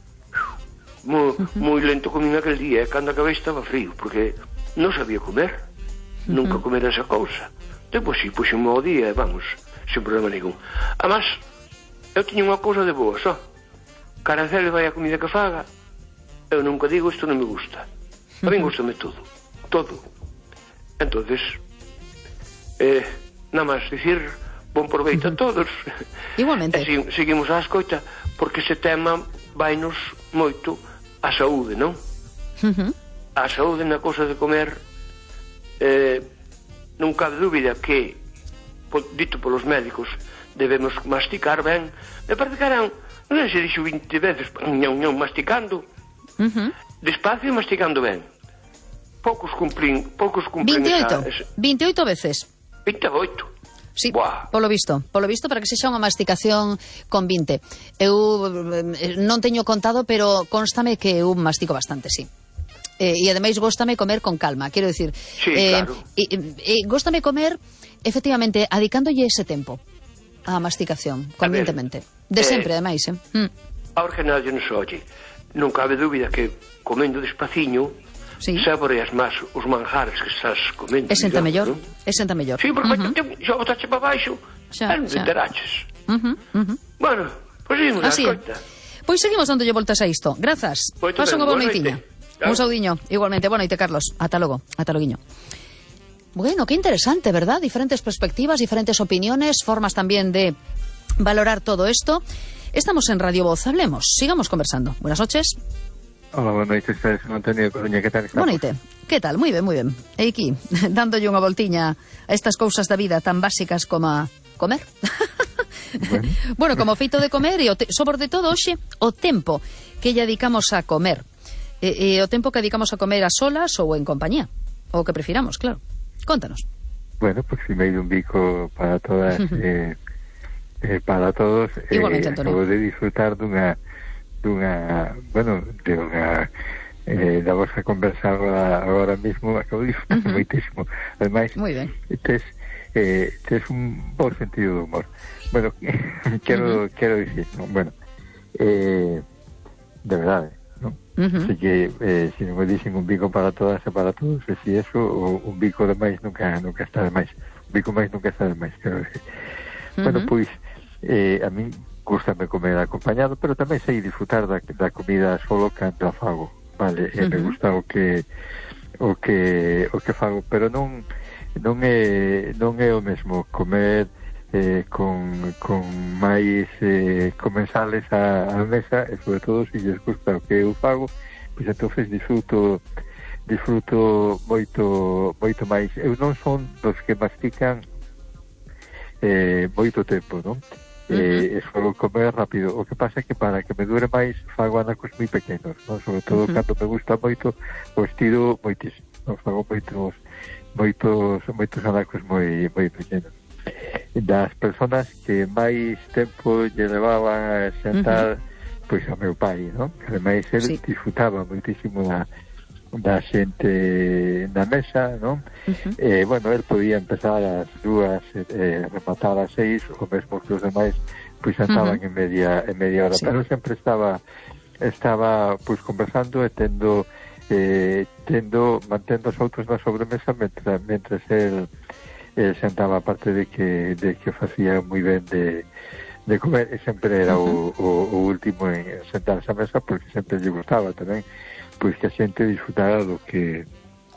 Speaker 6: moi lento comín aquel día, e cando acabei estaba frío, porque non sabía comer, nunca comer esa cousa. Depois si, puxeme ao día, vamos, sin problema ningún. Además, eu tiño unha cousa de boa, só. Caracel vai a comida que faga, eu nunca digo isto non me gusta. A mí gustame todo. Entonces, nada máis dicir, bon proveito a todos.
Speaker 1: Igualmente.
Speaker 6: E seguimos á escoita, porque ese tema vainos moito a saúde, non? A saúde na cousa de comer non cabe dúbida que, dito polos médicos, debemos masticar ben. Me parece que eran, non sei se dixo 20 veces, masticando, despacio e masticando ben. Poucos cumplen
Speaker 1: 28 veces.
Speaker 6: 28.
Speaker 1: Sí,
Speaker 6: Buah.
Speaker 1: polo visto, para que sexa unha masticación con 20. Eu non teño contado, pero constame que eu mastico bastante, sí. E ademais góstame comer con calma, quero dicir.
Speaker 6: Sí, claro.
Speaker 1: Góstame comer, efectivamente, adicándolle ese tempo á masticación, convenientemente. De sempre, ademais,
Speaker 6: Ahora que nadie nos oye, non cabe dúbida que comendo despaciño,
Speaker 1: sí,
Speaker 6: saboreas máis os manjares que estás comendo.
Speaker 1: É senta mellor,
Speaker 6: ¿no?
Speaker 1: é senta mellor.
Speaker 6: Sí, porque xa botache para baixo,
Speaker 1: Xa.
Speaker 6: non te enteraches. Bueno, pois seguimos
Speaker 1: Así
Speaker 6: a
Speaker 1: é.
Speaker 6: escoita.
Speaker 1: Pois seguimos dándolle voltas a isto. Grazas.
Speaker 6: Moito
Speaker 1: Pasa
Speaker 6: ben,
Speaker 1: unha boa
Speaker 6: boa
Speaker 1: noitiña.
Speaker 6: noite. Claro.
Speaker 1: Un saudiño, igualmente. Boa noite, Carlos. Ata logo. Ata loguiño. Bueno, qué interesante, ¿verdad? Diferentes perspectivas, diferentes opiniones, formas también de valorar todo esto. Estamos en Radio Voz. Hablemos. Sigamos conversando. Buenas noches.
Speaker 7: Hola, buenas noches, Antonio Coruña, que tal?
Speaker 1: Boa noite. Que tal? Moi ben, moi ben. E aquí, dándolle unha voltiña a estas cousas da vida tan básicas como a comer. Bueno, como feito de comer e sobre todo, hoxe, o tempo que lle dedicamos a comer. E o tempo que dedicamos a comer a solas ou en compañía. O que prefiramos, claro. Contanos.
Speaker 7: Bueno, pues primeiro un bico para todas, para todos.
Speaker 1: Igualmente, Antonio.
Speaker 7: Acabo de disfrutar dunha da vosa conversa agora mismo, acabo de disfrutar moitísimo. Ademais, tes un bo sentido de humor. Bueno, quero dicir, ¿no? Bueno, de verdade, ¿no? Así que, si non me dicen un bico para todas e para todos, e si eso, un bico de máis nunca está de máis. Un bico máis nunca está de máis, quero decir. Bueno, pois, a mí gústame comer acompañado, pero tamén sei disfrutar da comida solo cando a fago, vale? Me gusta o que fago, pero non é o mesmo comer con máis comensales á mesa, e sobre todo se lles gusta o que eu fago, pois entonces disfruto moito máis. Eu non son dos que mastican moito tempo, non? Suelo comer rápido. O que pasa é que para que me dure máis fago anacos moi pequenos, non? Sobre todo cando me gusta moito, o estiro moitísimo, non? Fago moitos anacos moi pequenos. Das personas que máis tempo lle levaban a sentar, pois ao meu pai, non? Ademais, ele disfrutaba moitísimo da xente na mesa, non? Bueno, el podía empezar ás 2, rematar ás 6, o mesmo que os demais pois sentaban en media hora, pero sempre estaba pois conversando e mantendo os outros na sobremesa mentre el sentaba, aparte de que facía moi ben de comer, e sempre era o último en sentarse á mesa, porque sempre lle gustaba tamén pois que a xente disfrutara do que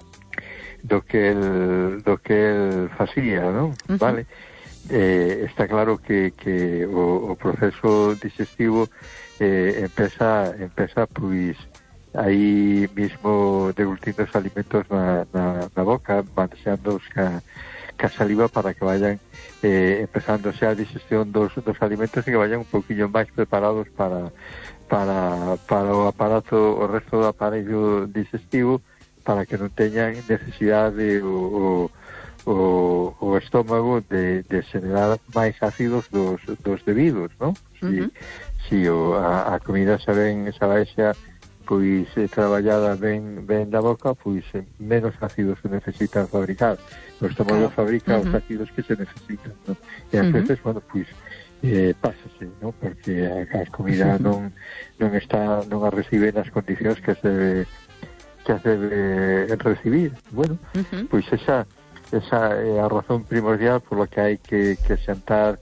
Speaker 7: el facía, non? Vale? Está claro que o proceso digestivo empeza pois aí mismo degustando os alimentos na boca, manexando ca saliva para que vayan empezándose a digestión dos alimentos e que vayan un poquinho máis preparados para o aparato, o resto do aparello digestivo, para que non teñan necesidade o estómago de generar máis ácidos dos debidos, non? Si a comida xa baixa pois traballada ben da boca, pois menos ácidos se necesitan fabricar. O estómago fabrica os ácidos que se necesitan, non? E ás veces, bueno, pois pásase, non? Porque a comida non a recibe nas condicións que se debe recibir. Bueno, pois esa é a razón primordial por la que hai que sentar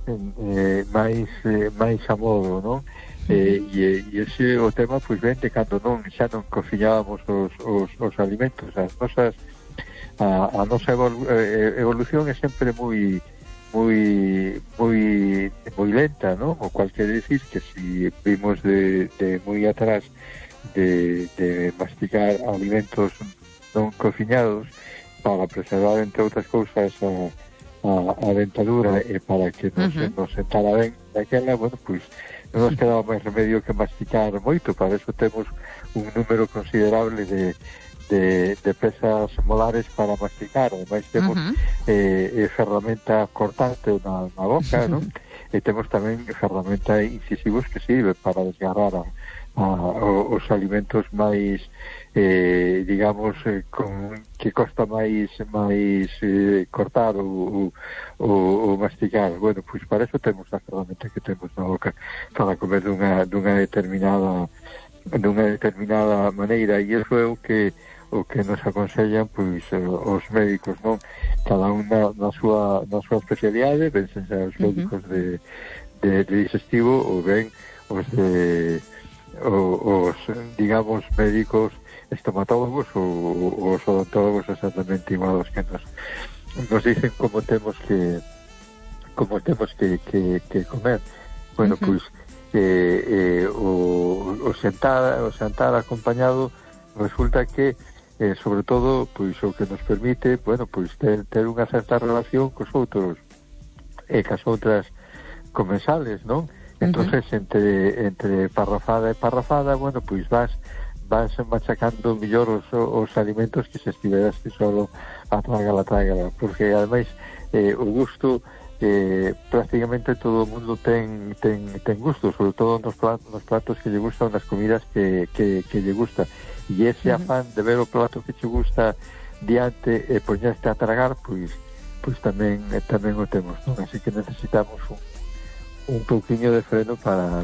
Speaker 7: máis a modo, non? E ese o tema pois ven de cando xa non cociñábamos os alimentos. A nosa evolución é sempre moi lenta, ¿no? O cual quiere decir que si vimos de muy atrás de masticar alimentos non cociñados, para preservar, entre outras cousas, a dentadura e para que nos sentara ben daquela, bueno, pois non nos quedaba máis remedio que masticar moito. Para eso temos un número considerable de pesas molares para masticar. Ademais temos ferramenta cortante na boca, non? E temos tamén ferramenta incisivos que sirve para desgarrar os alimentos máis digamos que costa máis cortar ou masticar. Bueno, pois para eso temos a ferramenta que temos na boca para comer dunha determinada maneira, e iso é o que nos aconsellan pois os médicos, non? Cada un na súa especialidade, ben sean os médicos de digestivo ou ben os digamos médicos estomatólogos ou os odontólogos, exactamente igual os que nos dicen como temos que comer. Bueno, pois o sentar acompañado resulta que sobre todo pois o que nos permite, bueno, pois ter unha certa relación cos outros e cas outras comensales, non? Entonces entre parrafada e parrafada, bueno, pois vas machacando millor os alimentos que se estiveras ti solo a trágala, porque ademais o gusto prácticamente todo o mundo ten gusto, sobre todo nos platos que lle gustan, nas comidas que lle gusta, e ese afán de ver o plato que che gusta diante e poñerte a tragar, pois tamén o temos, non? Así que necesitamos un pouquiño de freno para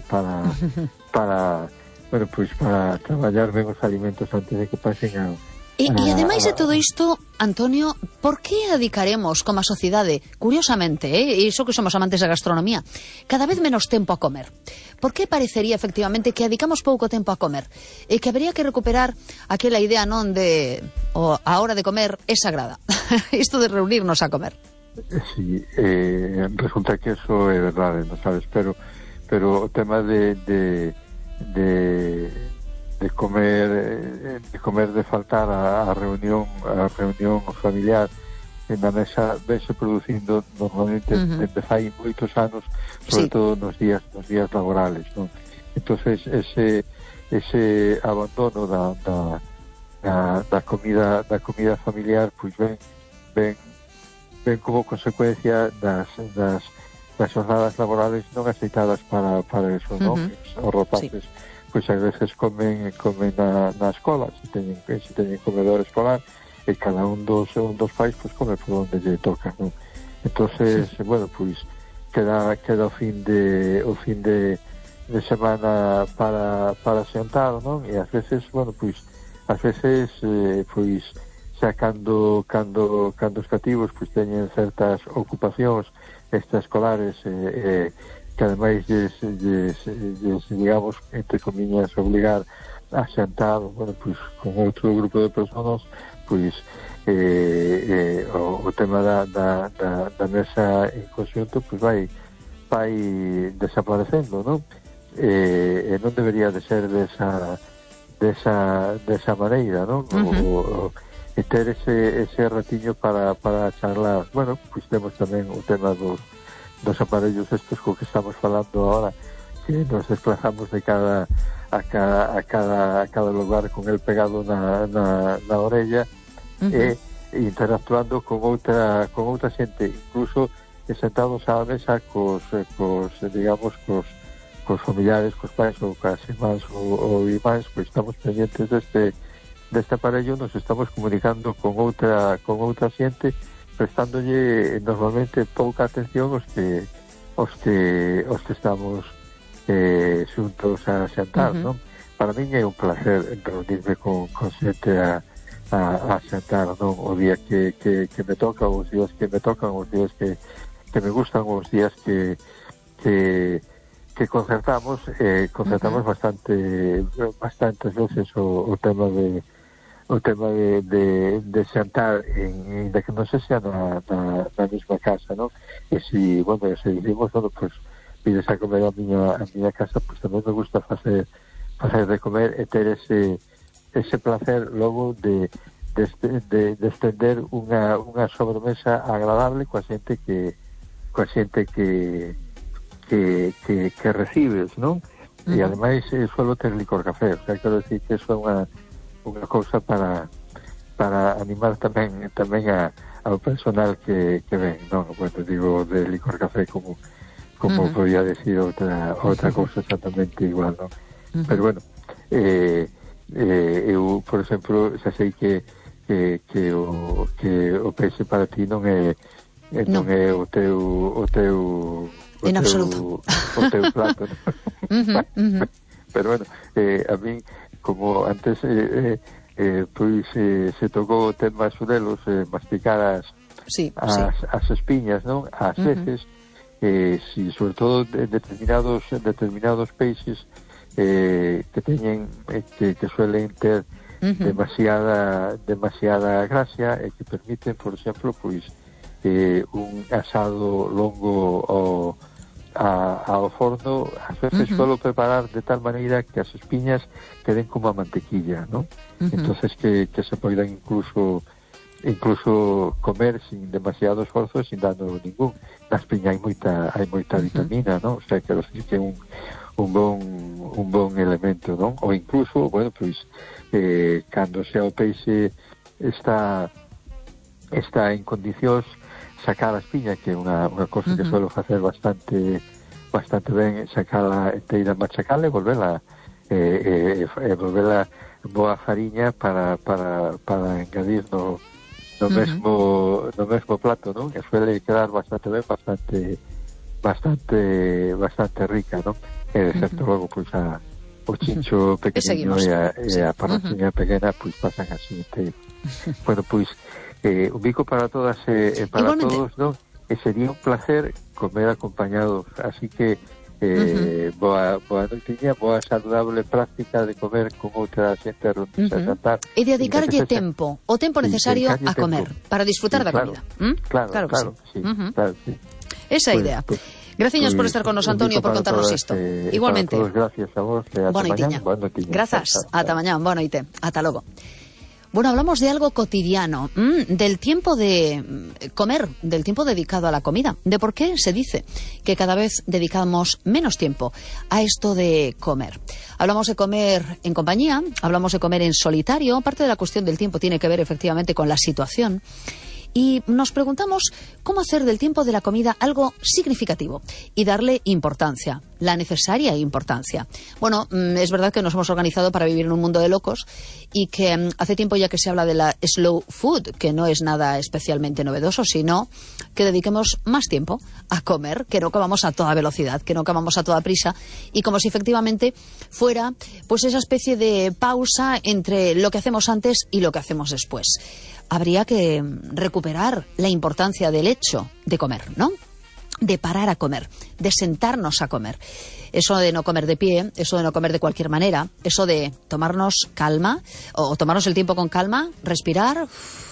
Speaker 7: bueno, pois para traballar ben os alimentos antes de que pasen
Speaker 1: E ademais de todo isto, Antonio, por que dedicaremos como a sociedade, curiosamente, iso que somos amantes da gastronomía, cada vez menos tempo a comer? Por que parecería efectivamente que dedicamos pouco tempo a comer? E que habería que recuperar aquela idea, non, de a hora de comer é sagrada. Isto de reunirnos a comer.
Speaker 7: Sí, resulta que eso é verdade, non sabes, pero o tema de comer de faltar a reunión familiar na mesa vense producindo normalmente desde fai moitos anos, sobre todo nos días laborales, non? Entonces ese abandono da comida familiar pois ven como consecuencia das jornadas laborales non aceitadas para eso, non? Os rapaces pois a veces comen na escola, se teñen comedor escolar, e cada un dos pais pois come por onde lle toca, non? Entonces, bueno, pois queda o fin de semana para xantar, non? E ás veces, bueno, pois xa cando os cativos pois teñen certas ocupacións extraescolares que ademais digamos, entre comillas, obligar a xantar, bueno, pois con outro grupo de persoas, pois o tema da mesa en conxunto pois vai desaparecendo, non? E non debería de ser desa maneira, non? E ter ese ratiño para charlar. Bueno, pois temos tamén o tema dos aparellos estos co que estamos falando ahora, que nos desplazamos de a cada lugar con el pegado na orella, e interactuando con outra xente, incluso sentados á mesa cos familiares, cos pais ou cas irmáns ou irmáns, pois estamos pendientes deste aparello, nos estamos comunicando con outra xente, prestándolle normalmente pouca atención os que estamos xuntos a xantar, non? Para min é un placer reunirme con xente a xantar, non? O día que me toca, os días que me tocan, os días que me gustan, os días que concertamos bastantes veces o tema de xantar de que non se xa na mesma casa, non? E se dicimos, bueno, pues pides a comer a miña casa, pues tamén me gusta facer de comer e ter ese placer logo de estender unha sobremesa agradable coa xente que recibes, non? E ademais suelo ter licor café, o sea, quero decir que eso é unha cousa para animar tamén ao personal que ven, non? Bueno, digo de licor café como podía decir outra cousa exactamente igual, non? Pero bueno, eu, por exemplo, xa sei que o peixe para ti non é o teu
Speaker 1: en absoluto
Speaker 7: o teu plato, ¿no? Pero bueno, a mí, como antes pois se tocou o tema sudelos, masticar as espiñas, non? As veces, si sobre todo determinados peixes que teñen que suelen ter demasiada gracia e que permiten, por exemplo, pois un asado longo ao forno, ás veces suelo preparar de tal maneira que as espiñas queden como a mantequilla, ¿no? Entonces que se poidan incluso comer sin demasiado esforzo, sin dano ningún. Na espiña hai moita vitamina, ¿no? O sea, que é un bon elemento, ¿no? Ou incluso, bueno, pois cando xa o peixe está en condicións, sacar a espiña, que é unha cosa que suelo facer bastante ben, sacala inteira, machacala e volvela boa fariña para engadir no mesmo plato, non? Que suele quedar bastante ben, bastante rica, non? Excepto logo, pois, o chincho pequeniño e a parrafiña pequena, pois pasan así inteiro. Bueno, pois un bico para todas e para igualmente todos, ¿no? E sería un placer comer acompañados, así que boa noitiña, boa saludable práctica de comer con outra xente reunirse a jantar
Speaker 1: e dedicarlle o tempo necesario a comer para disfrutar da comida.
Speaker 7: Claro, sí.
Speaker 1: Esa é a idea. Gracias por estar con nos, Antonio, por contarnos isto. Igualmente.
Speaker 7: Gracias a vos.
Speaker 1: Boa noitiña. Grazas. Ata mañán. Boa noite. Ata logo. Bueno, hablamos de algo cotidiano, del tiempo de comer, del tiempo dedicado a la comida, de por qué se dice que cada vez dedicamos menos tiempo a esto de comer. Hablamos de comer en compañía, hablamos de comer en solitario, parte de la cuestión del tiempo tiene que ver efectivamente con la situación. Y nos preguntamos cómo hacer del tiempo de la comida algo significativo y darle importancia, la necesaria importancia. Bueno, es verdad que nos hemos organizado para vivir en un mundo de locos y que hace tiempo ya que se habla de la slow food, que no es nada especialmente novedoso, sino que dediquemos más tiempo a comer, que no comamos a toda velocidad, que no comamos a toda prisa y como si efectivamente fuera pues esa especie de pausa entre lo que hacemos antes y lo que hacemos después. Habría que recuperar la importancia del hecho de comer, ¿no? De parar a comer, de sentarnos a comer. Eso de no comer de pie, eso de no comer de cualquier manera, eso de tomarnos calma, o tomarnos el tiempo con calma, respirar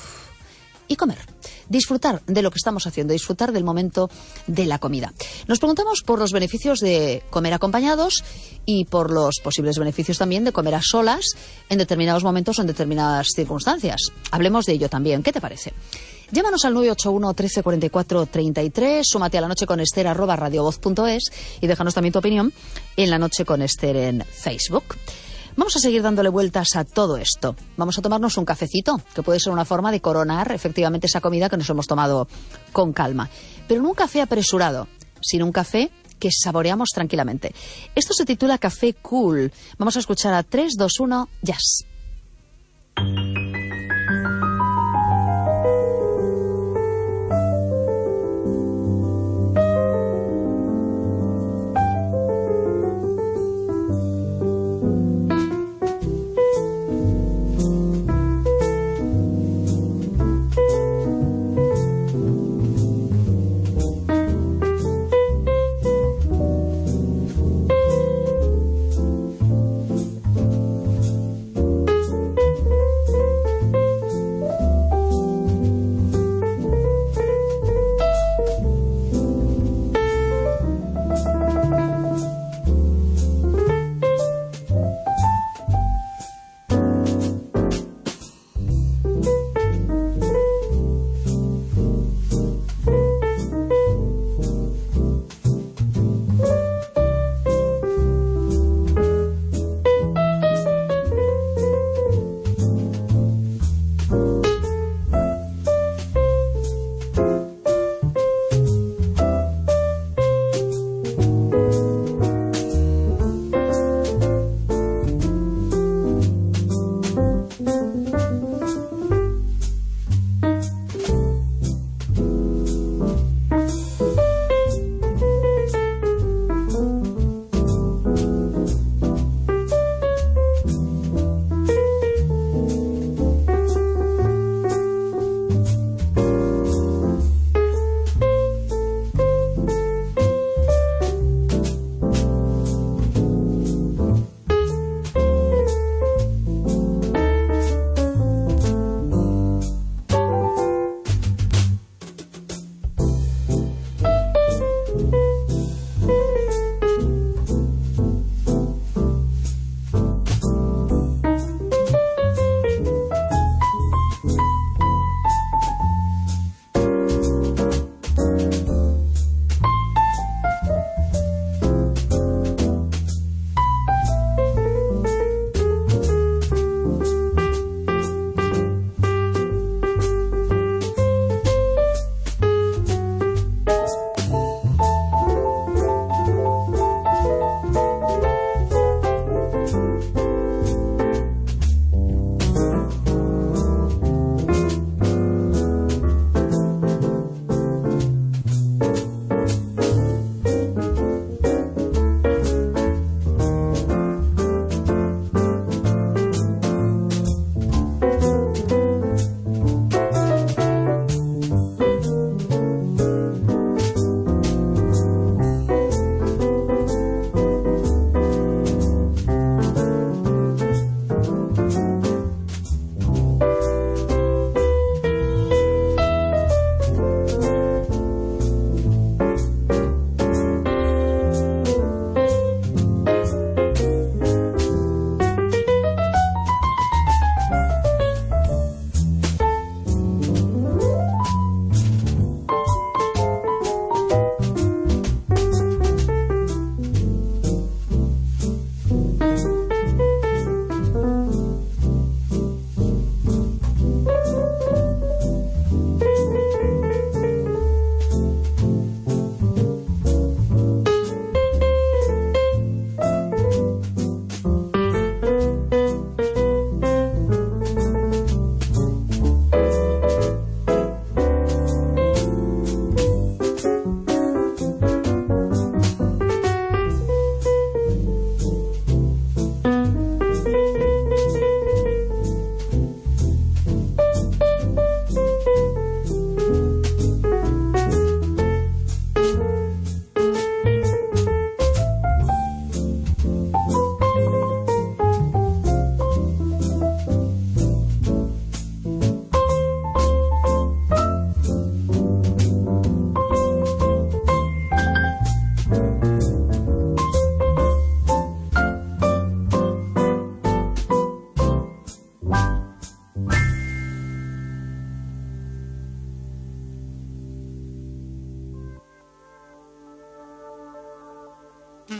Speaker 1: y comer. Disfrutar de lo que estamos haciendo, disfrutar del momento de la comida. Nos preguntamos por los beneficios de comer acompañados y por los posibles beneficios también de comer a solas en determinados momentos o en determinadas circunstancias. Hablemos de ello también. ¿Qué te parece? Llámanos al 981 13 44 33, súmate a La Noche con Ester @radiovoz.es y déjanos también tu opinión en La Noche con Ester en Facebook. Vamos a seguir dándole vueltas a todo esto. Vamos a tomarnos un cafecito, que puede ser una forma de coronar efectivamente esa comida que nos hemos tomado con calma. Pero no un café apresurado, sino un café que saboreamos tranquilamente. Esto se titula Café Cool. Vamos a escuchar a 3, 2, 1, jazz.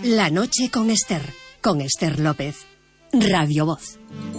Speaker 8: La noche con Esther López, Radio Voz.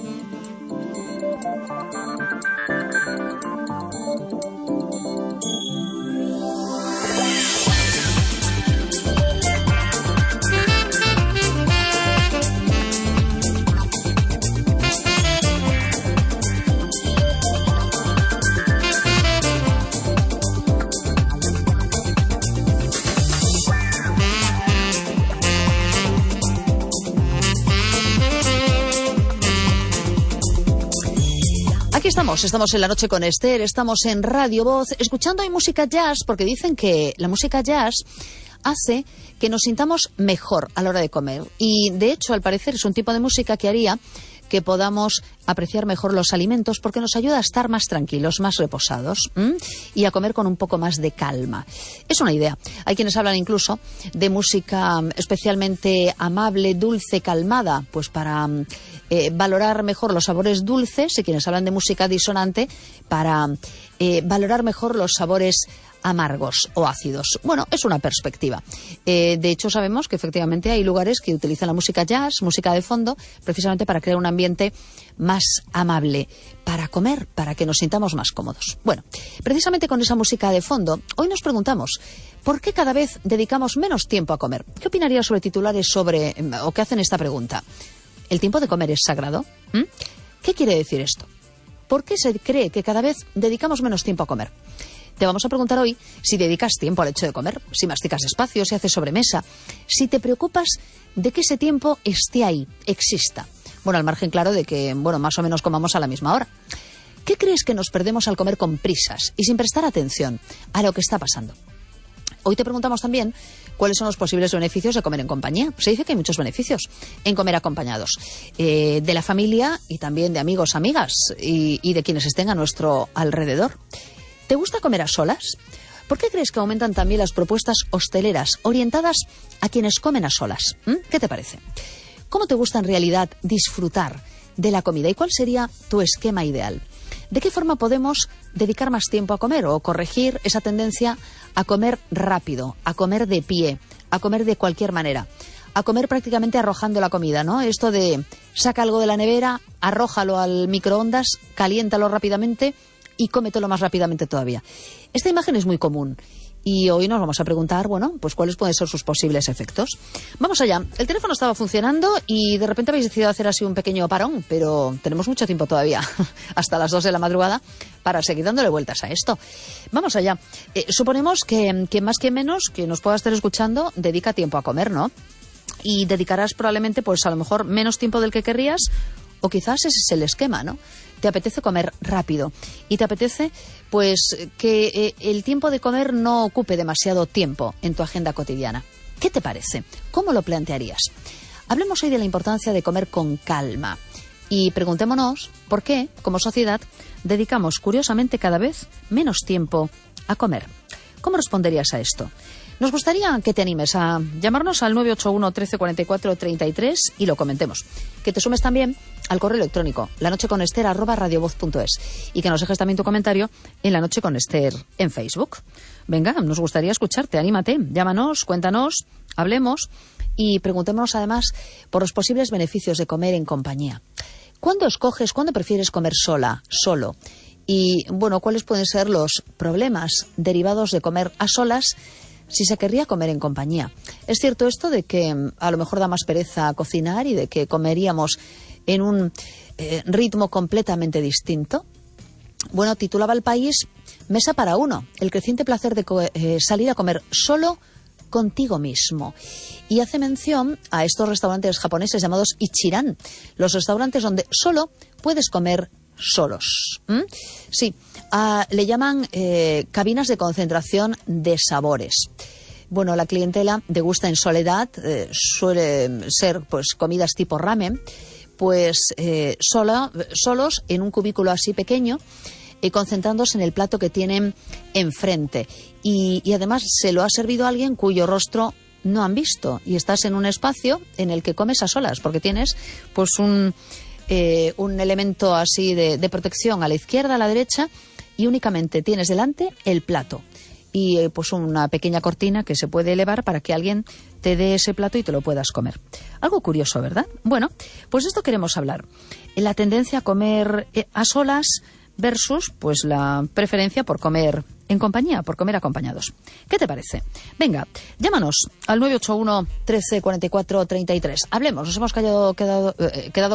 Speaker 1: Aquí estamos en La Noche con Esther, estamos en Radio Voz, escuchando hoy música jazz, porque dicen que la música jazz hace que nos sintamos mejor a la hora de comer. Y, de hecho, al parecer es un tipo de música que haría que podamos apreciar mejor los alimentos, porque nos ayuda a estar más tranquilos, más reposados, y a comer con un poco más de calma. Es una idea. Hay quienes hablan incluso de música especialmente amable, dulce, calmada, pues para valorar mejor los sabores dulces, y quienes hablan de música disonante para valorar mejor los sabores amargos o ácidos. Bueno, es una perspectiva. De hecho, sabemos que efectivamente hay lugares que utilizan la música jazz, música de fondo, precisamente para crear un ambiente más amable para comer, para que nos sintamos más cómodos. Bueno, precisamente con esa música de fondo, hoy nos preguntamos, ¿por qué cada vez dedicamos menos tiempo a comer? ¿Qué opinarías sobre titulares o que hacen esta pregunta? ¿El tiempo de comer es sagrado? ¿Qué quiere decir esto? ¿Por qué se cree que cada vez dedicamos menos tiempo a comer? Te vamos a preguntar hoy si dedicas tiempo al hecho de comer, si masticas despacio, si haces sobremesa, si te preocupas de que ese tiempo esté ahí, exista. Bueno, al margen, claro, de que, más o menos comamos a la misma hora. ¿Qué crees que nos perdemos al comer con prisas y sin prestar atención a lo que está pasando? Hoy te preguntamos también cuáles son los posibles beneficios de comer en compañía. Se dice que hay muchos beneficios en comer acompañados, de la familia y también de amigos, amigas y de quienes estén a nuestro alrededor. ¿Te gusta comer a solas? ¿Por qué crees que aumentan también las propuestas hosteleras orientadas a quienes comen a solas? ¿Qué te parece? ¿Cómo te gusta en realidad disfrutar de la comida? ¿Y cuál sería tu esquema ideal? ¿De qué forma podemos dedicar más tiempo a comer o corregir esa tendencia a comer rápido, a comer de pie, a comer de cualquier manera? A comer prácticamente arrojando la comida, ¿no? Esto de saca algo de la nevera, arrójalo al microondas, caliéntalo rápidamente y cómetelo más rápidamente todavía. Esta imagen es muy común y hoy nos vamos a preguntar, pues cuáles pueden ser sus posibles efectos. Vamos allá. El teléfono estaba funcionando y de repente habéis decidido hacer así un pequeño parón, pero tenemos mucho tiempo todavía, hasta las 2 de la madrugada, para seguir dándole vueltas a esto. Vamos allá. Suponemos que más que menos, que nos pueda estar escuchando, dedica tiempo a comer, ¿no? Y dedicarás probablemente, pues a lo mejor, menos tiempo del que querrías, o quizás ese es el esquema, ¿no? Te apetece comer rápido y te apetece pues que el tiempo de comer no ocupe demasiado tiempo en tu agenda cotidiana. ¿Qué te parece? ¿Cómo lo plantearías? Hablemos hoy de la importancia de comer con calma y preguntémonos por qué, como sociedad, dedicamos curiosamente cada vez menos tiempo a comer. ¿Cómo responderías a esto? Nos gustaría que te animes a llamarnos al 981 13 44 33 y lo comentemos. Que te sumes también al correo electrónico lanocheconester@radiovoz.es y que nos dejes también tu comentario en La Noche con Esther en Facebook. Venga, nos gustaría escucharte, anímate, llámanos, cuéntanos, hablemos y preguntémonos además por los posibles beneficios de comer en compañía. ¿Cuándo prefieres comer sola, solo? Y, ¿cuáles pueden ser los problemas derivados de comer a solas si se querría comer en compañía? ¿Es cierto esto de que a lo mejor da más pereza cocinar y de que comeríamos en un ritmo completamente distinto? Titulaba El País, Mesa para uno, el creciente placer de salir a comer solo contigo mismo. Y hace mención a estos restaurantes japoneses llamados Ichiran, los restaurantes donde solo puedes comer solos. Sí, le llaman cabinas de concentración de sabores. La clientela degusta en soledad, suele ser pues comidas tipo ramen, pues solos en un cubículo así pequeño, concentrándose en el plato que tienen enfrente. Y además se lo ha servido a alguien cuyo rostro no han visto. Y estás en un espacio en el que comes a solas, porque tienes pues un elemento así de protección a la izquierda, a la derecha, y únicamente tienes delante el plato. y pues una pequeña cortina que se puede elevar para que alguien te dé ese plato y te lo puedas comer. Algo curioso, ¿verdad? Bueno, pues de esto queremos hablar. La tendencia a comer a solas versus pues la preferencia por comer en compañía, por comer acompañados. ¿Qué te parece? Venga, llámanos al 981 13 44 33. Hablemos, nos hemos quedado